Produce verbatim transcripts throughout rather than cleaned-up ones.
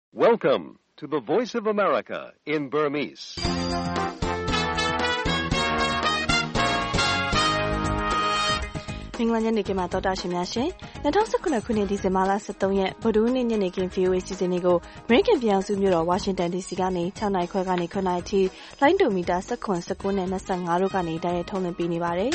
Welcome to the Voice of America in Burmese. ။မင်္ဂလာညနေခင်းပါတော်တာရှင်များရှင်။၂၀၁၇ခုနှစ်ဒီဇင်ဘာလ၁၃ရက်ဗုဒ္ဓဟူးနေ့ညနေခင်း ဗွီအိုအေ စီစဉ်တွေကို American ပြည်ထောင်စုမြို့တော်ဝါရှင်တန် ဒီစီ ကနေ၆နာရီခွဲကနေ၇နာရီထိလိုင်းဒိုမီတာ၁၇ ၁၉နဲ့၂၅တို့ကနေတိုက်ရိုက်ထုတ်လွှင့်ပေးနေပါတယ်။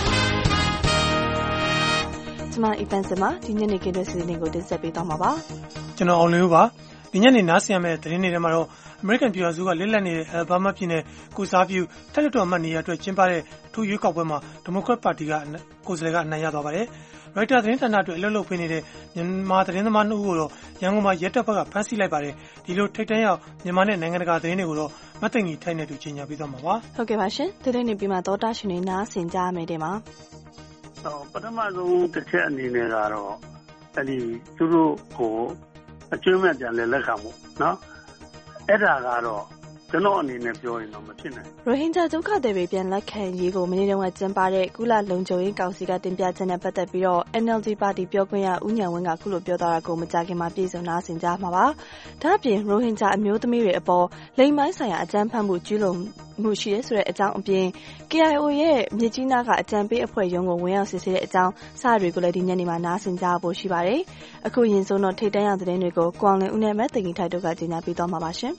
ကျွန်မအီပန်စင်မှာဒီညနေခင်းတဲ့စီစဉ်တွေကိုတင်ဆက်ပေးသွားမှာပါ။ကျွန်တော်အောင်လင်းဦးပါ။ဒီညနေနားဆင်ရမယ့်သတင်းတွေထဲမှာတော့ American ပြည်ထောင်စုကလက်လက်နေတဲ့ Alabama ပြည်နယ်ကိုစားပြုထက်လက်တော်အမတ်နေရာအတွက်ကျင်းပတဲ့ထူးရွေးကောက်ပွဲမှာ Democrat ပါတီကကိုယ်စားလှယ်ကအနိုင်ရသွားပါတယ်။ Reuters သတင်းဌာနအတွက်အလုပ်လုပ်ပေးနေတဲ့မြန်မာသတင်းသမားနှစ်ဦးကိုတော့ရန်ကုန်မှာရဲတပ်ဖွဲ့ကဖမ်းဆီးလိုက်ပါတယ်။ဒီလိုထိတ်တန့်ရောက်မြန်မာနဲ့နိုင်ငံတကာသတင်းတွေကိုတော့မသိင်ကြီးထိုက်နေတူကြီးညာပေးသွားမှာပါ။ဟုတ်ကဲ့ပါရှင်။သတင်းတွေပြီးမှတော့တာရှင်တွေနားဆင်ကြရမယ်တဲ့မှာ။ဟောပထမဆုံးတစ်ချက်အနေနဲ့ကတော့အဲ့ဒီသူတို့ကိုအကျွမ်းမဲ့ပြန်လဲလက်ခံမှုနော်အဲ့ဒါကတော့ကျွန်တော်အနေနဲ့ပြောရင်တော့မဖြစ်နိုင်ဘူးရိုဟင်ဂျာဒုက္ခသည်တွေပြန်လက်ခံရေးကိုမနေ့တုန်းကကျင်းပတဲ့ကုလလုံခြုံရေးကောင်စီကတင်ပြချက်နဲ့ပတ်သက်ပြီးတော့ N L D ပါတီပြောခွင့်ရဦးဉာဏ်ဝင်းကခုလိုပြောသွားတာကိုမကြာခင်မှာပြည်စုံနာဆင်ကြမှာပါဒါ့အပြင်ရိုဟင်ဂျာအမျိုးသမီးတွေအပေါ်လိင်ပိုင်းဆိုင်ရာအကြမ်းဖက်မှုကျူးလွန်မှုရှိတယ်ဆိုတဲ့အကြောင်းအပြင် K I O ရဲ့မြစ်ကြီးနားကအကြံပေးအဖွဲ့ရုံးကိုဝင်ရောက်စစ်ဆေးတဲ့အကြောင်းစတွေကိုလည်းဒီညနေမှာနားဆင်ကြဖို့ရှိပါတယ်အခုရင်ဆုံးတော့ထိတ်တန့်ရောက်သတင်းတွေကိုကွန်လင်ဦးနဲ့မက်တင်ကြီးထိုက်တို့ကကြေညာပေးသွားမှာပါရှင်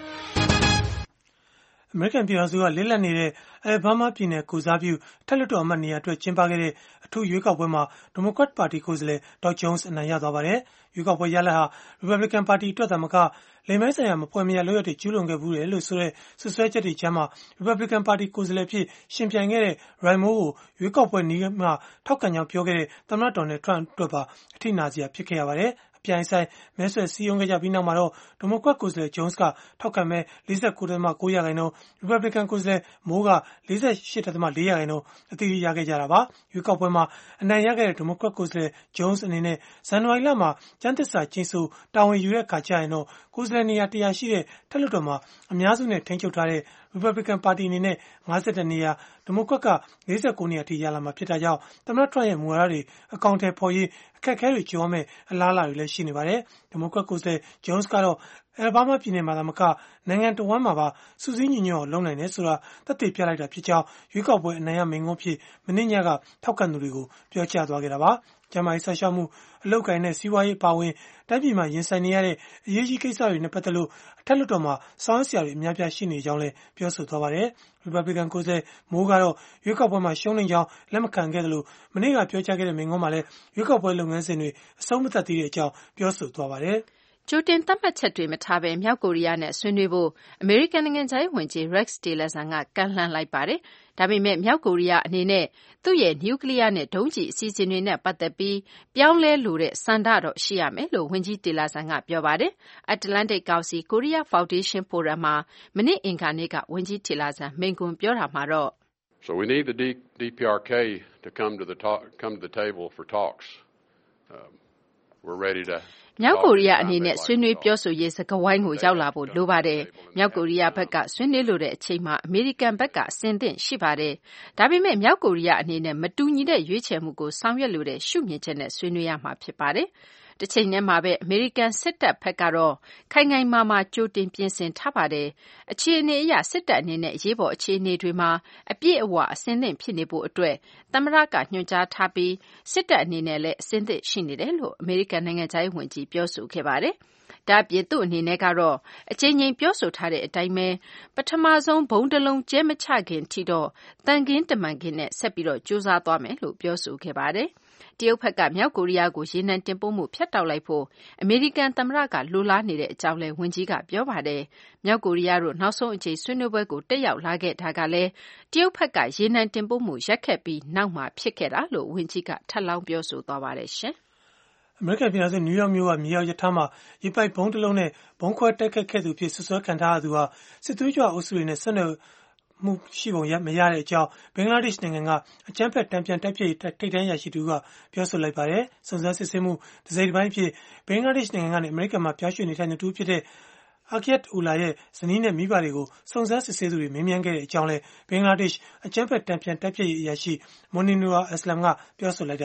အမေရိကန်ပြည်ထောင်စုကလစ်လပ်နေတဲ့ Alabama ပြည်နယ်ကိုစားပြုထက်လက်တော်အမတ်နေရာအတွက်ကျင်းပခဲ့တဲ့အထူးရွေးကောက်ပွဲမှာ Democrat ပါတီကိုယ်စားလှယ် Doug Jones အနိုင်ရသွားပါတယ်။ရွေးကောက်ပွဲရလဒ်ဟာ Republican ပါတီအတွက်သာမကလိင်ပိုင်းဆိုင်ရာမဖွယ်မရာလုပ်ရပ်တွေကျူးလွန်ခဲ့ဘူးတယ်လို့ဆိုတဲ့ဆွဆွဲချက်တွေကြားမှာ Republican ပါတီကိုယ်စားလှယ်ဖြစ်ရှင်ပြိုင်ခဲ့တဲ့ Roy Moore ကိုရွေးကောက်ပွဲနီးမှထောက်ခံကြောင်းပြောခဲ့တဲ့သမ္မတ Donald Trump အတွက်ပါအထိနာစရာဖြစ်ခဲ့ရပါတယ်။ပြိုင်ဆိုင်မဲဆွယ်စည်းရုံးခဲ့ကြပြီးနောက်မှာတော့ Democrat ကိုယ်စားလှယ် Jones ကထောက်ခံမဲ၄၉.၉ ရာခိုင်နှုန်း Republican ကိုယ်စားလှယ် Moore က၄၈.၄ ရာခိုင်နှုန်းအသီးသီးရခဲ့ကြတာပါ။ရွေးကောက်ပွဲမှာအနိုင်ရခဲ့တဲ့ Democrat ကိုယ်စားလှယ် Jones အနေနဲ့ဇန်နဝါရီလမှာကျမ်းသစ္စာကျိန်ဆိုတာဝန်ယူတဲ့အခါကျရင်တော့ကိုယ်စားလှယ်နေရာတစ်ရာရှိတဲ့ထက်လွှတ်တော်မှာအများစုနဲ့ထိန်းချုပ်ထားတဲ့ Republican ပါတီအနေနဲ့၅၁နေရာ Democrat က၄၉နေရာထိရလာမှာဖြစ်တာကြောင့်သမ္မတ Trump ရဲ့မူဝါဒတွေအကောင့်ထဲပေါ်ရေးအခက်အခဲတွေကြုံရမယ့်အလားအလာတွေလည်းရှိနေပါတယ်။ Democrat ကိုယ်စားလှယ် Jones ကတော့ Alabama ပြည်နယ်မှာသာမကနိုင်ငံတော်ဝန်မှာပါစူးစီးညီညွတ်အောင်လုပ်နိုင်တယ်ဆိုတာသက်သေပြလိုက်တာဖြစ်ကြောင်းရွေးကောက်ပွဲအနိုင်ရမိန့်ခွန်းဖြစ်မနေ့ညကထောက်ခံသူတွေကိုပြောကြားသွားခဲ့တာပါ။ကျန်းမာရေးဆက်ရှောက်မှုအလုပ်ကိုင်တဲ့စီးပွားရေးပါဝင်တိုင်းပြည်မှာရင်ဆိုင်နေရတဲ့အရေးကြီးကိစ္စတွေနဲ့ပတ်သက်လို့အထက်လွှတ်တော်မှာစောင့်ဆရာတွေအများပြားရှိနေကြောင်းလည်းပြောဆိုသွားပါတယ်။ Republican ကိုယ်စားလှယ်မိုးကတော့ရွေးကောက်ပွဲမှာရှုံးနိမ့်ကြောင်းလက်မခံခဲ့တယ်လို့မနေ့ကပြောကြားခဲ့တဲ့မိန့်ခွန်းမှာလည်းရွေးကောက်ပွဲလုပ်ငန်းစဉ်တွေအဆုံးမသတ်သေးတဲ့အကြောင်းပြောဆိုသွားပါတယ်။ကြိုတင်သတ်မှတ်ချက်တွေမထားဘဲမြောက်ကိုရီးယားနဲ့ဆွေးနွေးဖို့အမေရိကန်နိုင်ငံခြားရေးဝန်ကြီး Rex Tillerson ကကမ်းလှမ်းလိုက်ပါတယ်။ဒါပေမဲ့မြောက်ကိုရီးယားအနေနဲ့သူ့ရဲ့နျူကလ িয়ার နဲ့ဒုံးကျည်အစီအစဉ်တွေနဲ့ပတ်သက်ပြီးပြောင်းလဲလိုတဲ့ဆန္ဒတော့ရှိရမယ်လို့ဝန်ကြီး Tillerson ကပြောပါတယ်။ Atlantic ကောင်စီ Korea Foundation Forum မှာမနေ့အင်္ဂါနေ့ကဝန်ကြီး Tillerson မိန့်ခွန်းပြောတာမှာတော့ So we need the D P R K to come to the talk, come to the table for talks. Um, we're ready to မြောက်ကိုရီးယားအနေနဲ့ဆွေးနွေးပြောဆိုရေးစကားဝိုင်းကိုရောက်လာဖို့လိုပါတယ်။မြောက်ကိုရီးယားဘက်ကဆွေးနွေးလိုတဲ့အချိန်မှာအမေရိကန်ဘက်ကအဆင်သင့်ရှိပါတယ်။ဒါပေမဲ့မြောက်ကိုရီးယားအနေနဲ့မတူညီတဲ့ရွေးချယ်မှုကိုဆောင်ရွက်လိုတဲ့ရှုမြင်ချက်နဲ့ဆွေးနွေးရမှာဖြစ်ပါတယ်။တစ်ချိန်တည်းမှာပဲအမေရိကန်စစ်တပ်ဘက်ကတော့ခိုင်ခိုင်မာမာကြိုတင်ပြင်ဆင်ထားပါတယ်။အခြေအနေအရစစ်တပ်အနေနဲ့အရေးပေါ်အခြေအနေတွေမှာအပြည့်အဝအဆင်သင့်ဖြစ်နေဖို့အတွက်သမ္မတကညွှန်ကြားထားပြီးစစ်တပ်အနေနဲ့လည်းအဆင်သင့်ရှိနေတယ်လို့အမေရိကန်နိုင်ငံခြားရေးဝန်ကြီးပြောဆိုခဲ့ပါတယ်။ဒါ့အပြင်သူ့အနေနဲ့ကတော့အချိန်ချင်းပြောဆိုထားတဲ့အတိုင်းပဲပထမဆုံးဘုံတလုံးကျဲမချခင်ထိတော့တန်ကင်းတမန်ကင်းနဲ့ဆက်ပြီးတော့ကြိုးစားသွားမယ်လို့ပြောဆိုခဲ့ပါတယ်။တရုတ်ဘက်ကမြောက်ကိုရီးယားကိုရေနံတင်ပို့မှုဖျက်တောက်လိုက်ဖို့အမေရိကန်သမ္မတကလိုလားနေတဲ့အကြောင်းလည်းဝန်ကြီးကပြောပါတယ်။မြောက်ကိုရီးယားတို့နောက်ဆုံးအကြိမ်ဆွေးနွေးပွဲကိုတက်ရောက်လာခဲ့တာကလည်းတရုတ်ဘက်ကရေနံတင်ပို့မှုရပ်ခဲ့ပြီးနောက်မှာဖြစ်ခဲ့တာလို့ဝန်ကြီးကထပ်လောင်းပြောဆိုသွားပါတယ်ရှင်။အမေရိကန်ပြည်ထောင်စုနယူးယောက်မြို့ကမြေရောက်ရထားမှာရေပိုက်ဘုံတစ်လုံးနဲ့ဘုံခွဲတိုက်ခတ်ခဲ့သူဖြစ်ဆွဆွဲခံထားရသူဟာစစ်သွေးကြွအုပ်စုတွေနဲ့ဆက်နွယ်မှုရှိပုံရမရတဲ့အကြောင်းဘင်္ဂလားဒေ့ရှ်နိုင်ငံကအကြမ်းဖက်တံပြန်တိုက်ပြည့်ထိတ်တန်းရရှိသူကပြောဆိုလိုက်ပါတယ်။စုံစမ်းစစ်ဆေးမှုဒစိမ့်တစ်ပိုင်းဖြစ်ဘင်္ဂလားဒေ့ရှ်နိုင်ငံကနေအမေရိကန်မှာပြောင်းရွှေ့နေထိုင်နေသူဖြစ်တဲ့ Akyat Ullah ရဲ့ဇနီးနဲ့မိဘတွေကိုစုံစမ်းစစ်ဆေးသူတွေမေးမြန်းခဲ့တဲ့အကြောင်းလဲဘင်္ဂလားဒေ့ရှ်အကြမ်းဖက်တံပြန်တိုက်ပြည့်အရာရှိ Moninur Aslam ကပြောဆိုလိုက်တာပါ။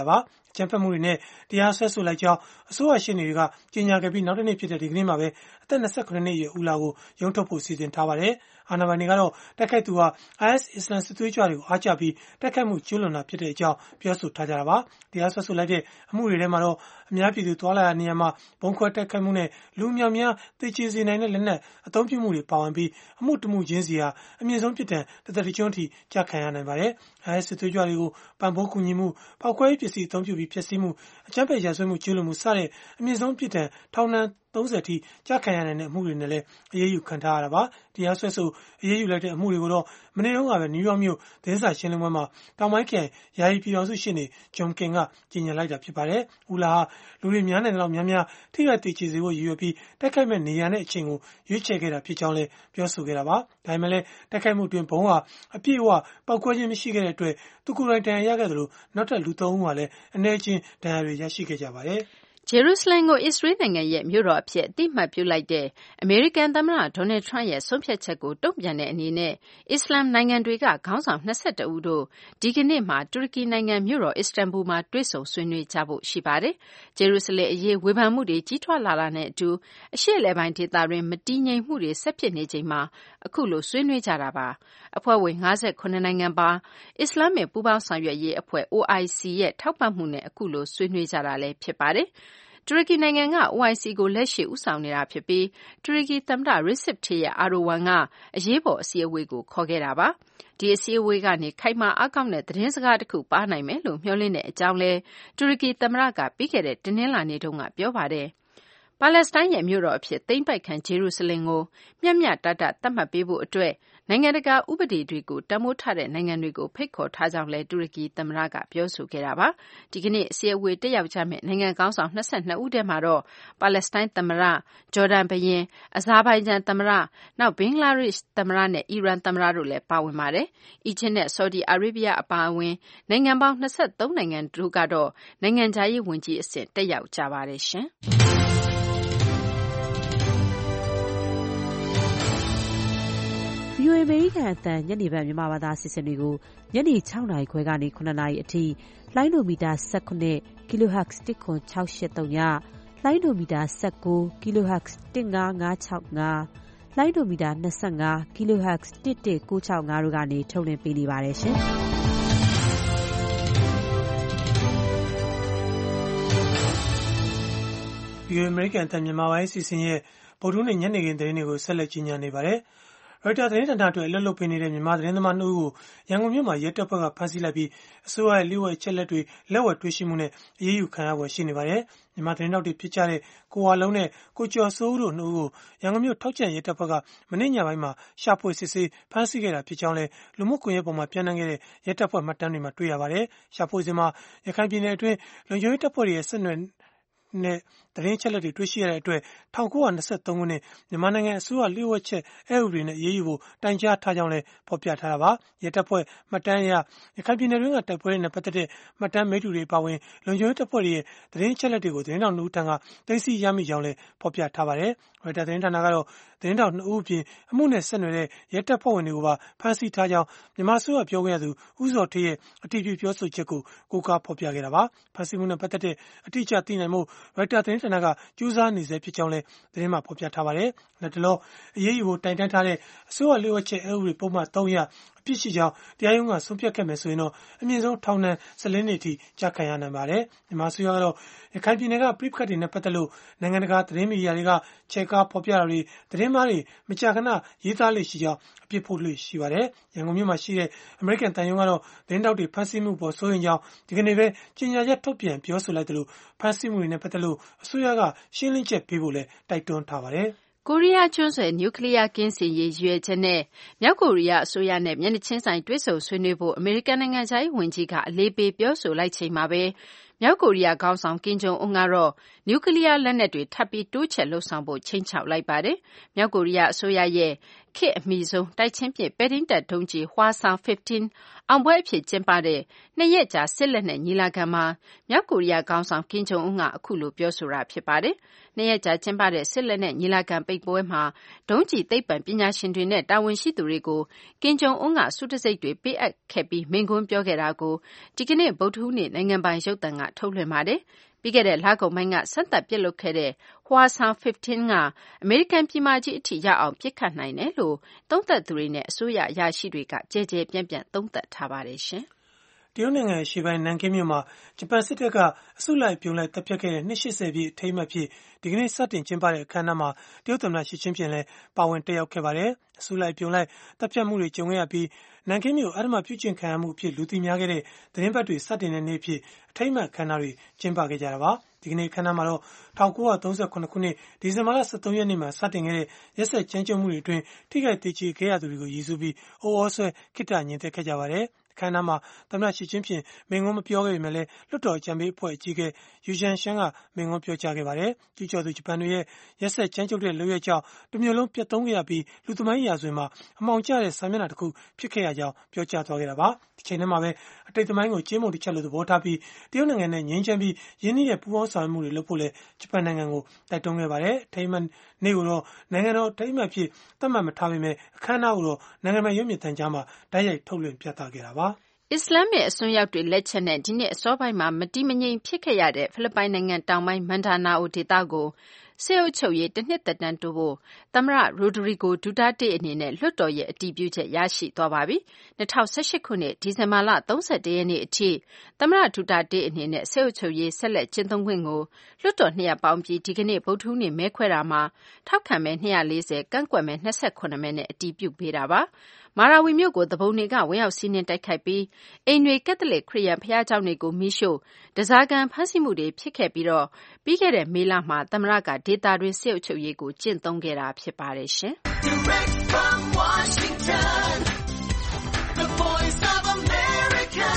အကြမ်းဖက်မှုတွေနဲ့တရားစွဲဆိုလိုက်ကြောင်းအစိုးရရှေ့နေတွေကကြေညာခဲ့ပြီးနောက်တစ်နေ့ဖြစ်တဲ့ဒီကနေ့မှာပဲအသက်၂၇နှစ်အရွယ်ဦးလာကိုရုံးထုတ်ဖို့စီစဉ်ထားပါတယ်။အာဏာပိုင်တွေကတော့တိုက်ခိုက်သူဟာ အိုင်အက်စ် အစ္စလာမ်စစ်သွေးကြွတွေကိုအားကျပြီးတိုက်ခိုက်မှုကျူးလွန်တာဖြစ်တဲ့အကြောင်းပြောဆိုထားကြတာပါ။တရားစွဲဆိုလိုက်တဲ့အမှုတွေထဲမှာတော့အများပြည်သူသွားလာရာနေရာမှာဘုံခွဲတိုက်ခိုက်မှုနဲ့လူအများများသေကျေစေနိုင်တဲ့လက်နက်အသုံးပြုမှုတွေပါဝင်ပြီးအမှုတမှုချင်းစီဟာအမြင့်ဆုံးပြစ်ဒဏ်တစ်သက်တစ်ကျွန်းထိကျခံရနိုင်ပါတယ်။ အိုင်အက်စ် စစ်သွေးကြွတွေကိုပံ့ပိုးကူညီမှုပောက်ကွဲရေးပစ္စည်းအသုံးပြုပြီးဖျက်ဆီးမှုအကြမ်းဖက်ရာဇဝတ်မှုကျူးလွန်မှုစတဲ့အမြင့်ဆုံးပြစ်ဒဏ်ထောင်ဒဏ်သုံးဆယ်ထိကျခံရနိုင်တဲ့အမှုတွေနဲ့လည်းအရေးယူခံထားရတာပါ။တရားစွဲဆိုအရေးယူလိုက်တဲ့အမှုတွေကိုတော့မနေ့တုန်းကပဲနယူးယောက်မြို့သတင်းစာရှင်းလင်းပွဲမှာတောင်ပိုင်းခရိုင်ယာယီပြည်ထောင်စုရှေ့နေဂျွန်ကင်ကကြေညာလိုက်တာဖြစ်ပါတယ်။ဦးလာဟာလူတွေများနိုင်တဲ့လောက်များများထိခိုက်သေကျေစေဖို့ရည်ရွယ်ပြီးတိုက်ခိုက်မဲ့နေရာနဲ့အချိန်ကိုရွေးချယ်ခဲ့တာဖြစ်ကြောင်းလည်းပြောဆိုခဲ့တာပါ။ဒါပေမဲ့လည်းတိုက်ခိုက်မှုတွင်ဘုံဟာအပြည့်အဝပောက်ကွဲခြင်းမရှိခဲ့တဲ့အတွက်သူကိုယ်တိုင်ဒဏ်ရာရခဲ့သလိုနောက်ထပ်လူသုံးဦးဟာလည်းအနည်းချင်းဒဏ်ရာတွေရရှိခဲ့ကြပါတယ်။ဂျေရုဆလင်ကိုအစ္စရေးနိုင်ငံရဲ့မြို့တော်အဖြစ်အသိအမှတ်ပြုလိုက်တဲ့အမေရိကန်သမ္မတဒေါ်နယ်ထရန့်ရဲ့ဆုံးဖြတ်ချက်ကိုတုံ့ပြန်တဲ့အနေနဲ့အစ္စလာမ်နိုင်ငံတွေကခေါင်းဆောင်၂၁ဦးတို့ဒီကနေ့မှာတူရကီနိုင်ငံမြို့တော်အစ္စတန်ဘူလ်မှာတွေ့ဆုံဆွေးနွေးကြဖို့ရှိပါတယ်။ဂျေရုဆလင်အရေးဝေဖန်မှုတွေကြီးထွားလာတာနဲ့အတူအရှေ့အလယ်ပိုင်းဒေသတွင်းမတည်ငြိမ်မှုတွေဆက်ဖြစ်နေချိန်မှာအခုလိုဆွေးနွေးကြတာပါ။အဖွဲ့ဝင်၅၇နိုင်ငံပါအစ္စလာမစ်ပူးပေါင်းဆောင်ရွက်ရေးအဖွဲ့ အို အိုင် စီ ရဲ့ထောက်ပံ့မှုနဲ့အခုလိုဆွေးနွေးကြတာလည်းဖြစ်ပါတယ်။တူရကီနိုင်ငံက အို အိုင် စီ ကိုလက်ရှိဦးဆောင်နေတာဖြစ်ပြီးတူရကီသမ္မတ Recep Tayyip Erdogan ကအရေးပေါ်အစည်းအဝေးကိုခေါ်ခဲ့တာပါ။ဒီအစည်းအဝေးကနေခိုင်မာအားကောင်းတဲ့သတင်းစကားတစ်ခုပါနိုင်မယ်လို့မျှော်လင့်တဲ့အကြောင်းလည်းတူရကီသမ္မတကပြီးခဲ့တဲ့တနင်္လာနေ့တုန်းကပြောပါတယ်။ပါလက်စတိုင်းရဲ့မြို့တော်အဖြစ်သိမ်းပိုက်ခံဂျေရုဆလင်ကိုမျှမျှတတသတ်မှတ်ပေးဖို့အတွက်နိုင်ငံတကာဥပဒေတွေကိုတန်ဖိုးထားတဲ့နိုင်ငံတွေကိုဖိတ်ခေါ်ထားကြောင်းလည်းတူရကီသမ္မတကပြောဆိုခဲ့တာပါ။ဒီကနေ့အစည်းအဝေးတက်ရောက်ကြမယ့်နိုင်ငံခေါင်းဆောင်၂၂ဦးထဲမှာတော့ပါလက်စတိုင်းသမ္မတ၊ဂျော်ဒန်ဘုရင်၊အဇာဘိုင်ဂျန်သမ္မတ၊နောက်ဘင်္ဂလားဒေ့ရှ်သမ္မတနဲ့အီရန်သမ္မတတို့လည်းပါဝင်ပါတယ်။အီဂျစ်နဲ့ဆော်ဒီအာရေဗျအပါအဝင်နိုင်ငံပေါင်း၂၃နိုင်ငံတို့ကတော့နိုင်ငံခြားရေးဝန်ကြီးအဆင့်တက်ရောက်ကြပါတယ်ရှင်။ဗွီအိုအေ အမေရိကန်အသံညနေပိုင်းမြန်မာဘာသာအစီအစဉ်တွေကိုညနေ၆နာရီခွဲကနေ၇နာရီအထိလိုင်းဒိုမီတာ၁၇ Kilohertz တစ်ခွန်၆၈၃ညလိုင်းဒိုမီတာ၁၉ Kilohertz တစ်၅၅၆၅လိုင်းဒိုမီတာ၂၅ Kilohertz တစ်၁၉၆၅တို့ကနေထုတ်လွှင့်ပေးနေပါတယ်ရှင်။ဗွီအိုအေ အမေရိကန်အသံမြန်မာပိုင်းအစီအစဉ်ရဲ့ဗုဒ္ဓဟူးနေ့ညနေခင်းသတင်းတွေကိုဆက်လက်ကြီးညာနေပါတယ်။ ရိုက်တာသတင်းဌာနအတွက်အလုပ်လုပ်ပေးနေတဲ့မြန်မာသတင်းသမားနှစ်ဦးကိုရန်ကုန်မြို့မှာရဲတပ်ဖွဲ့ကဖမ်းဆီးလိုက်ပြီးအစိုးရရဲ့လျှို့ဝှက်အချက်အလက်တွေလက်ဝယ်တွေ့ရှိမှုနဲ့အရေးယူခံရဖွယ်ရှိနေပါတယ်။မြန်မာသတင်းတောက်တွေဖြစ်ကြတဲ့ကိုဝါလုံးနဲ့ကိုကျော်စိုးဦးတို့နှစ်ဦးကိုရန်ကုန်မြို့ထောက်ကြံရဲတပ်ဖွဲ့ကမနေ့ညပိုင်းမှာရှာဖွေစစ်ဆေးဖမ်းဆီးခဲ့တာဖြစ်ကြောင်းလည်းလူမှုကွန်ရက်ပေါ်မှာပြန့်နှံ့ခဲ့တဲ့ရဲတပ်ဖွဲ့မှတ်တမ်းတွေမှာတွေ့ရပါတယ်။ရှာဖွေစဉ်မှာရခိုင်ပြည်နယ်အတွင်းလုံခြုံရေးတပ်ဖွဲ့တွေရဲ့ဆက်နွယ်နဲ့သတင်းအချက်အလက်တွေတွေ့ရှိရတဲ့အတွက်၁၉၂၃ခုနှစ်မြန်မာနိုင်ငံအစိုးရလျှို့ဝှက်ချက်အက်ဥပဒေနဲ့အရေးယူဖို့တိုင်ကြားထားကြောင်းလည်းဖော်ပြထားတာပါ။ရဲတပ်ဖွဲ့မှတ်တမ်းအရရခိုင်ပြည်နယ်တွင်းကတိုက်ပွဲတွေနဲ့ပတ်သက်တဲ့မှတ်တမ်းမိတ္တူတွေပါဝင်လုံခြုံရေးတပ်ဖွဲ့တွေရဲ့သတင်းအချက်အလက်တွေကိုသတင်းတောက်နှစ်ဦးထံကသိမ်းဆည်းရမိကြောင်းလည်းဖော်ပြထားပါတယ်။ရိုက်တာသတင်းဌာနကတော့သတင်းတောက်နှစ်ဦးအပြင်အမှုနဲ့ဆက်နွယ်တဲ့ရဲတပ်ဖွဲ့ဝင်တွေကိုပါဖမ်းဆီးထားကြောင်းမြန်မာအစိုးရပြောခွင့်ရသူဦးဇော်ဌေးရဲ့အတည်ပြုပြောဆိုချက်ကိုကိုးကားဖော်ပြခဲ့တာပါ။ဖမ်းဆီးမှုနဲ့ပတ်သက်တဲ့အတိအကျသိနိုင်မှုရိုက်တာသတင်းဌာနကကြိုးစားနေဆဲဖြစ်ကြောင်းလည်းသတင်းမှာဖော်ပြထားပါတယ်။လက်တလောအရေးယူဖို့တိုင်တန်းထားတဲ့အစိုးရလျှို့ဝှက်ချက်အက်ဥပဒေပုံမှန်၃အရအပြစ်ရှိကြောင်းတရားရုံးကဆုံးဖြတ်ခဲ့မယ်ဆိုရင်တော့အမြင့်ဆုံးထောင်ဒဏ်၁၄နှစ်ထိကျခံရနိုင်ပါတယ်။မြန်မာအစိုးရကတော့ရခိုင်ပြည်နယ်ကပြိပခတ်တွေနဲ့ပတ်သက်လို့နိုင်ငံတကာသတင်းမီဒီယာတွေကချဲ့ကားဖော်ပြတာတွေသတင်းမှားတွေမကြာခဏရေးသားလေ့ရှိကြောင်းအပြစ်ဖို့လို့ရှိပါတယ်။ရန်ကုန်မြို့မှာရှိတဲ့အမေရိကန်တန်ယုံကတော့သတင်းတောက်တွေဖမ်းဆီးမှုပေါ်စိုးရိမ်ကြောင်းဒီကနေ့ပဲကြေညာချက်ထုတ်ပြန်ပြောဆိုလိုက်တယ်လို့ဖမ်းဆီးမှုတွေနဲ့ပတ်သက်လို့အစိုးရကရှင်းလင်းချက်ပေးဖို့လည်းတိုက်တွန်းထားပါတယ်။ကိုရီးယားကျွန်းဆွယ်နျူကလ িয়ার ကင်းစင်ရေးရည်ရွယ်ချက်နဲ့မြောက်ကိုရီးယားအစိုးရနဲ့မျက်နှာချင်းဆိုင်တွေ့ဆုံဆွေးနွေးဖို့အမေရိကန်နိုင်ငံခြားရေးဝန်ကြီးကအလေးပေးပြောဆိုလိုက်ချိန်မှာပဲမြောက်ကိုရီးယားခေါင်းဆောင်ကင်ဂျုံအွန်းကတော့နျူကလ িয়ার လက်နက်တွေထပ်ပြီးတိုးချဲ့လုပ်ဆောင်ဖို့ခြိမ်းခြောက်လိုက်ပါတယ်။မြောက်ကိုရီးယားအစိုးရရဲ့ခေတ်အမီဆုံးတိုက်ချင်းပစ်ပဲ့ထိန်းတပ်ဒုံးကျည် Hwasong ဖစ်တင်း အောင်ပွဲအဖြစ်ကျင်းပတဲ့နှစ်ရက်ကြာစစ်လက်နက်ညီလာခံမှာမြောက်ကိုရီးယားခေါင်းဆောင်ကင်ဂျုံအွန်းကအခုလိုပြောဆိုတာဖြစ်ပါတယ်။နှစ်ရက်ကြာကျင်းပတဲ့စစ်လက်နက်ညီလာခံပိတ်ပွဲမှာဒုံးကျည်သိပ္ပံပညာရှင်တွေနဲ့တာဝန်ရှိသူတွေကိုကင်ဂျုံအွန်းကဆုတံဆိပ်တွေပေးအပ်ခဲ့ပြီးမိန့်ခွန်းပြောခဲ့တာကိုဒီကနေ့ဗုဒ္ဓဟူးနေ့နိုင်ငံပိုင်ရုပ်သံကထုတ်လွှင့်ပါတယ်။ပြီးခဲ့တဲ့လကုန်ပိုင်းကစက်သက်ပစ်လွတ်ခဲ့တဲ့ Hwasong ဖစ်တင်းကအမေရိကန်ပြည်မကြီးအထိရောက်အောင်ပစ်ခတ်နိုင်တယ်လို့သုံးသပ်သူတွေနဲ့အစိုးရအရာရှိတွေကကြဲကြဲပြန့်ပြန့်သုံးသပ်ထားပါတယ်ရှင်။တရုတ်နိုင်ငံအရှေ့ပိုင်းနန်ကင်းမြို့မှာဂျပန်စစ်တပ်ကအစုလိုက်ပြုံလိုက်တပ်ဖြတ်ခဲ့တဲ့နှစ်၈၀ပြည့်အထိမ်းအမှတ်ဖြစ်ဒီကနေ့စတင်ကျင်းပတဲ့အခမ်းအနားမှာတရုတ်သမ္မတရှီကျင်းပင်လည်းပါဝင်တက်ရောက်ခဲ့ပါတယ်။အစုလိုက်ပြုံလိုက်တပ်ဖြတ်မှုတွေကြုံခဲ့ရပြီးနန်ကင်းမြို့အဓမ္မပြုကျင့်ခံရမှုအဖြစ်လူသိများခဲ့တဲ့သတင်းပတ်တွေစတင်တဲ့နေ့အဖြစ်အထိမ်းအမှတ်အခမ်းအနားတွေကျင်းပခဲ့ကြတာပါ။ဒီကနေ့အခမ်းအနားမှာတော့၁၉၃၇ခုနှစ်ဒီဇင်ဘာလ၁၃ရက်နေ့မှာစတင်ခဲ့တဲ့ရက်စက်ကြမ်းကြုတ်မှုတွေအတွင်းထိခိုက်ဒေကျေခဲ့ရသူတွေကိုရည်စူးပြီးအိုးအောဆွဲခိတ္တညင်သက်ခဲ့ကြပါတယ်။အခမ်းအနားမှာသမ္မတရှီကျင်းပင်မိန့်ခွန်းမပြောခဲ့ပေမဲ့လည်းလွှတ်တော်အကြံပေးအဖွဲ့အကြီးအကဲယူဂျန်ရှန်ကမိန့်ခွန်းပြောကြားခဲ့ပါတယ်။ကျူးကျော်သူဂျပန်တွေရဲ့ရက်စက်ကြမ်းကြုတ်တဲ့လုပ်ရက်ကြောင့်တမျိုးလုံးပြတ်သုံးခဲ့ရပြီးလူသမိုင်းရာဇဝင်မှာအမှောင်ကျတဲ့စာမျက်နှာတစ်ခုဖြစ်ခဲ့ရကြောင်းပြောကြားသွားခဲ့တာပါ။ဒီချိန်ထဲမှာပဲအတိတ်သမိုင်းကိုကျင်းပုံတစ်ချက်လို့သဘောထားပြီးတရုတ်နိုင်ငံနဲ့ငြိမ်းချမ်းပြီးရင်းနှီးတဲ့ပူးပေါင်းဆောင်ရွက်မှုတွေလုပ်ဖို့လည်းဂျပန်နိုင်ငံကိုတိုက်တွန်းခဲ့ပါတယ်။အထိမ်းအမှတ်နေ့ကိုတော့နိုင်ငံတော်အထိမ်းအမှတ်ဖြစ်သတ်မှတ်မထားပေမဲ့အခမ်းအနားကိုတော့နိုင်ငံပိုင်ရုပ်မြင်သံကြားမှာတိုက်ရိုက်ထုတ်လွှင့်ပြသခဲ့တာပါ။အစ္စလာမစ်အစွန်းရောက်တွေလက်ချက်နဲ့ဒီနှစ်အစောပိုင်းမှာမတည်မငြိမ်ဖြစ်ခဲ့ရတဲ့ဖိလစ်ပိုင်နိုင်ငံတောင်ပိုင်းမန်ဒါနာအိုဒေသကိုစစ်အုပ်ချုပ်ရေးတစ်နှစ်သက်တမ်းတိုးဖို့သမ္မတရိုဒရီဂိုဒူတာတေအနေနဲ့လွှတ်တော်ရဲ့အတည်ပြုချက်ရရှိသွားပါပြီ။၂၀၁၈ခုနှစ်ဒီဇင်ဘာလ၃၁ရက်နေ့အထိသမ္မတဒူတာတေအနေနဲ့စစ်အုပ်ချုပ်ရေးဆက်လက်ကျင့်သုံးခွင့်ကိုလွှတ်တော်နှစ်ရပ်ပေါင်းပြီးဒီကနေ့ဗုဒ္ဓဟူးနေ့မဲခွဲတာမှာထောက်ခံမဲ၂၄၀ကန့်ကွက်မဲ၂၈မဲနဲ့အတည်ပြုပေးတာပါ။မာရာဝီမြို့ကိုတဘုံတွေကဝင်ရောက်စီးနင်းတိုက်ခိုက်ပြီးအိမ်တွေကက်သလစ်ခရစ်ယာန်ဘုရားကျောင်းတွေကိုမီးရှို့တစားကံဖမ်းဆီးမှုတွေဖြစ်ခဲ့ပြီးတော့ပြီးခဲ့တဲ့မေလမှာသမ္မတကဒေသတွင်းစစ်အုပ်ချုပ်ရေးကိုကျင့်သုံးခဲ့တာဖြစ်ပါတယ်ရှင်။ Direct from Washington, the voice of America,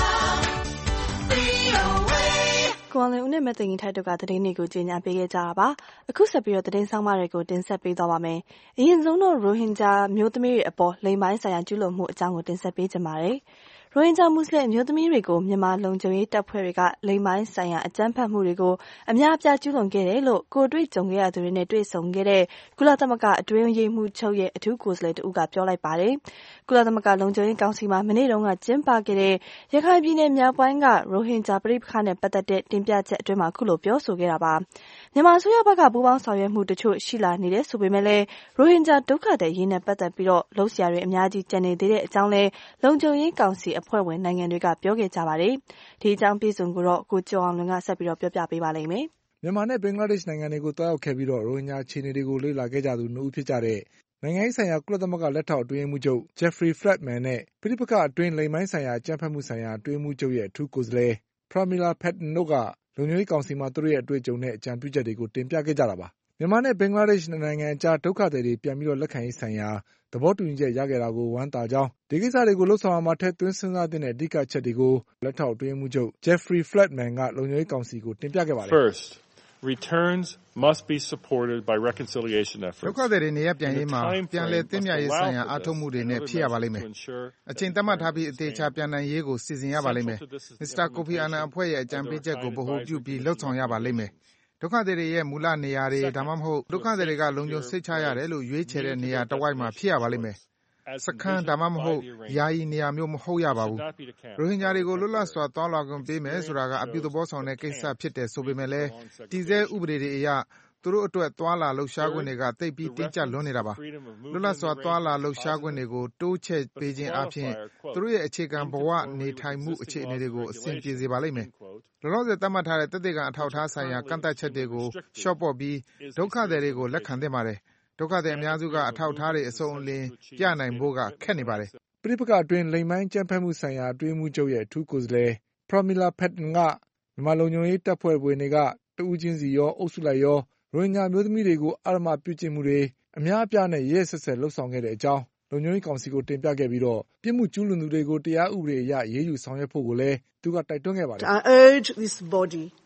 ကိုအောင်လင်းဦးနဲ့မသိင်ထိုက်တို့ကသတင်းတွေကိုကြီးညာပေးခဲ့ကြတာပါအခုဆက်ပြီးတော့သတင်းဆောင်မတွေကိုတင်ဆက်ပေးသွားပါမယ်အရင်ဆုံးတော့ရိုဟင်ဂျာမျိုးသမီးတွေအပေါ်လိင်ပိုင်းဆိုင်ရာကျူးလွန်မှုအကြောင်းကိုတင်ဆက်ပေးကြပါမယ်ရိုဟင်ဂျာမွတ်စလင်မျိုးသမီးတွေကိုမြန်မာလုံခြုံရေးတပ်ဖွဲ့တွေကလိင်ပိုင်းဆိုင်ရာအကြမ်းဖက်မှုတွေကိုအများအပြားကျူးလွန်ခဲ့တယ်လို့ကိုတွေ့ကြုံခဲ့ရသူတွေနဲ့တွေ့ဆုံခဲ့တဲ့ကုလသမဂ္ဂအတွင်းရေးမှူးချုပ်ရဲ့အထူးကိုယ်စားလှယ်တူကပြောလိုက်ပါတယ်ကုလသမဂ္ဂလုံခြုံရေးကောင်စီမှာမနေ့တုန်းကကျင်းပခဲ့တဲ့ရခိုင်ပြည်နယ်မြောက်ပိုင်းကရိုဟင်ဂျာပဋိပက္ခနဲ့ပတ်သက်တဲ့တင်ပြချက်အတွင်းမှာခုလိုပြောဆိုခဲ့တာပါမြန်မာအစိုးရဘက်ကပူးပေါင်းဆောင်ရွက်မှုတချို့ရှိလာနေတယ်ဆိုပေမဲ့လည်းရိုဟင်ဂျာဒုက္ခသည်ရေးနဲ့ပတ်သက်ပြီးတော့လှုပ်ရှားတွေအများကြီးကျန်နေသေးတဲ့အကြောင်းလဲလုံခြုံရေးကောင်စီအဖွဲ့ဝင်နိုင်ငံတွေကပြောခဲ့ကြပါတယ်ဒီအကြောင်းပြည့်စုံကိုတော့ကိုကျော်အောင်လွင်ကဆက်ပြီးတော့ပြောပြပေးပါလိမ့်မယ်မြန်မာနဲ့ဘင်္ဂလားဒေ့ရှ်နိုင်ငံတွေကိုတွားရောက်ခဲ့ပြီးတော့ရိုဟင်ဂျာအခြေအနေတွေကိုလေ့လာခဲ့ကြသူနှစ်ဦးဖြစ်ကြတဲ့နိုင်ငံရေးဆိုင်ရာကုလသမဂ္ဂလက်ထောက်အတွင်းရေးမှူးချုပ် Jeffrey Feltman နဲ့ပဋိပက္ခအတွင်းလိင်ပိုင်းဆိုင်ရာအကြမ်းဖက်မှုဆိုင်ရာအတွင်းရေးမှူးချုပ်ရဲ့အထူးကိုယ်စားလှယ် Pramila Patten တို့ကလုံခြုံရေးကောင်စီမှာသူတို့ရဲ့အတွေ့အကြုံနဲ့အကြံပြုချက်တွေကိုတင်ပြခဲ့ကြတာပါမြန်မာနဲ့ဘင်္ဂလားဒေ့ရှ်နိုင်ငံအကြားဒုက္ခသည်တွေပြန်ပြီးတော့လက်ခံရေးဆိုင်ရာသဘောတူညီချက်ရခဲ့တာကိုဝမ်းသာကြောင်းဒီကိစ္စတွေကိုလှုပ်ဆောင်ရမှာထက်သွင်းစဉ်းစားတဲ့အဓိကချက်တွေကိုလက်ထောက်အတွင်းရေးမှူးချုပ် Jeffrey Feltman ကလုံခြုံရေးကောင်စီကိုတင်ပြခဲ့ပါတယ် First, returns must be supported by reconciliation efforts. ဒုက္ခသည်တွေနေရပ်ပြန်ရေးမှာပြန်လည်သင့်မြတ်ရေးဆိုင်ရာအားထုတ်မှုတွေနဲ့ဖြစ်ရပါလိမ့်မယ်။အချိန်သတ်မှတ်ထားပြီးအသေးချာပြန်နိုင်ရေးကိုစီစဉ်ရပါလိမ့်မယ်။ မစ္စတာကိုဖီအာနန်အဖွဲ့ရဲ့အကြံပေးချက်ကိုဗဟိုပြုပြီးလှုပ်ဆောင်ရပါလိမ့်မယ်။ဒုက္ခသည်တွေရဲ့မူလနေရာတွေဒါမှမဟုတ်ဒုက္ခသည်တွေကလုံခြုံစိတ်ချရတယ်လို့ရွေးချယ်တဲ့နေရာတစ်ဝိုက်မှာဖြစ်ရပါလိမ့်မယ်။စခန်းဒါမှမဟုတ်ယာယီနေရာမျိုးမဟုတ်ရပါဘူး။ရိုဟင်ဂျာတွေကိုလွတ်လပ်စွာသွားလာခွင့်ပေးမယ်ဆိုတာကအပြုသဘောဆောင်တဲ့ကိစ္စဖြစ်တယ်ဆိုပေမဲ့လည်းတည်ဆဲဥပဒေတွေအရသူတို့အတွက်သွားလာလှုပ်ရှားခွင့်တွေကသိပ်ပြီးတင်းကျပ်လွန်းနေတာပါ။လွတ်လပ်စွာသွားလာလှုပ်ရှားခွင့်တွေကိုတိုးချဲ့ပေးခြင်းအပြင်သူတို့ရဲ့အခြေခံဘဝနေထိုင်မှုအခြေအနေတွေကိုအဆင်ပြေစေပါလိမ့်မယ်။လောလောဆယ်သတ်မှတ်ထားတဲ့တသက်ခံအထောက်အထားဆိုင်ရာကန့်သတ်ချက်တွေကိုလျှော့ပေါ့ပြီးဒုက္ခသည်တွေကိုလက်ခံသင့်ပါတယ်။ဒုက္ခသည်အများစုကအထောက်အထားတွေအစုံအလင်ပြနိုင်ဖို့ကခက်နေပါတယ်။ပဋိပက္ခအတွင်းလိင်ပိုင်းကြမ်းဖက်မှုဆိုင်ရာအတွင်းမှုချုပ်ရဲ့အထူးကိုယ်စားလှယ် Pramila Patten ကမြန်မာလုံခြုံရေးတပ်ဖွဲ့ဝင်တွေကတဦးချင်းစီရောအုပ်စုလိုက်ရောရိုဟင်ဂျာမျိုးသမီးတွေကိုအဓမ္မပြုကျင့်မှုတွေအများအပြားနဲ့ရဲရဲစက်စက်လှုပ်ဆောင်ခဲ့တဲ့အကြောင်းလုံခြုံရေးကောင်စီကိုတင်ပြခဲ့ပြီးတော့ပြစ်မှုကျူးလွန်သူတွေကိုတရားဥပဒေအရရေးယူဆောင်ရွက်ဖို့ကိုလည်းသူကတိုက်တွန်းခဲ့ပါတယ်။ I urge this body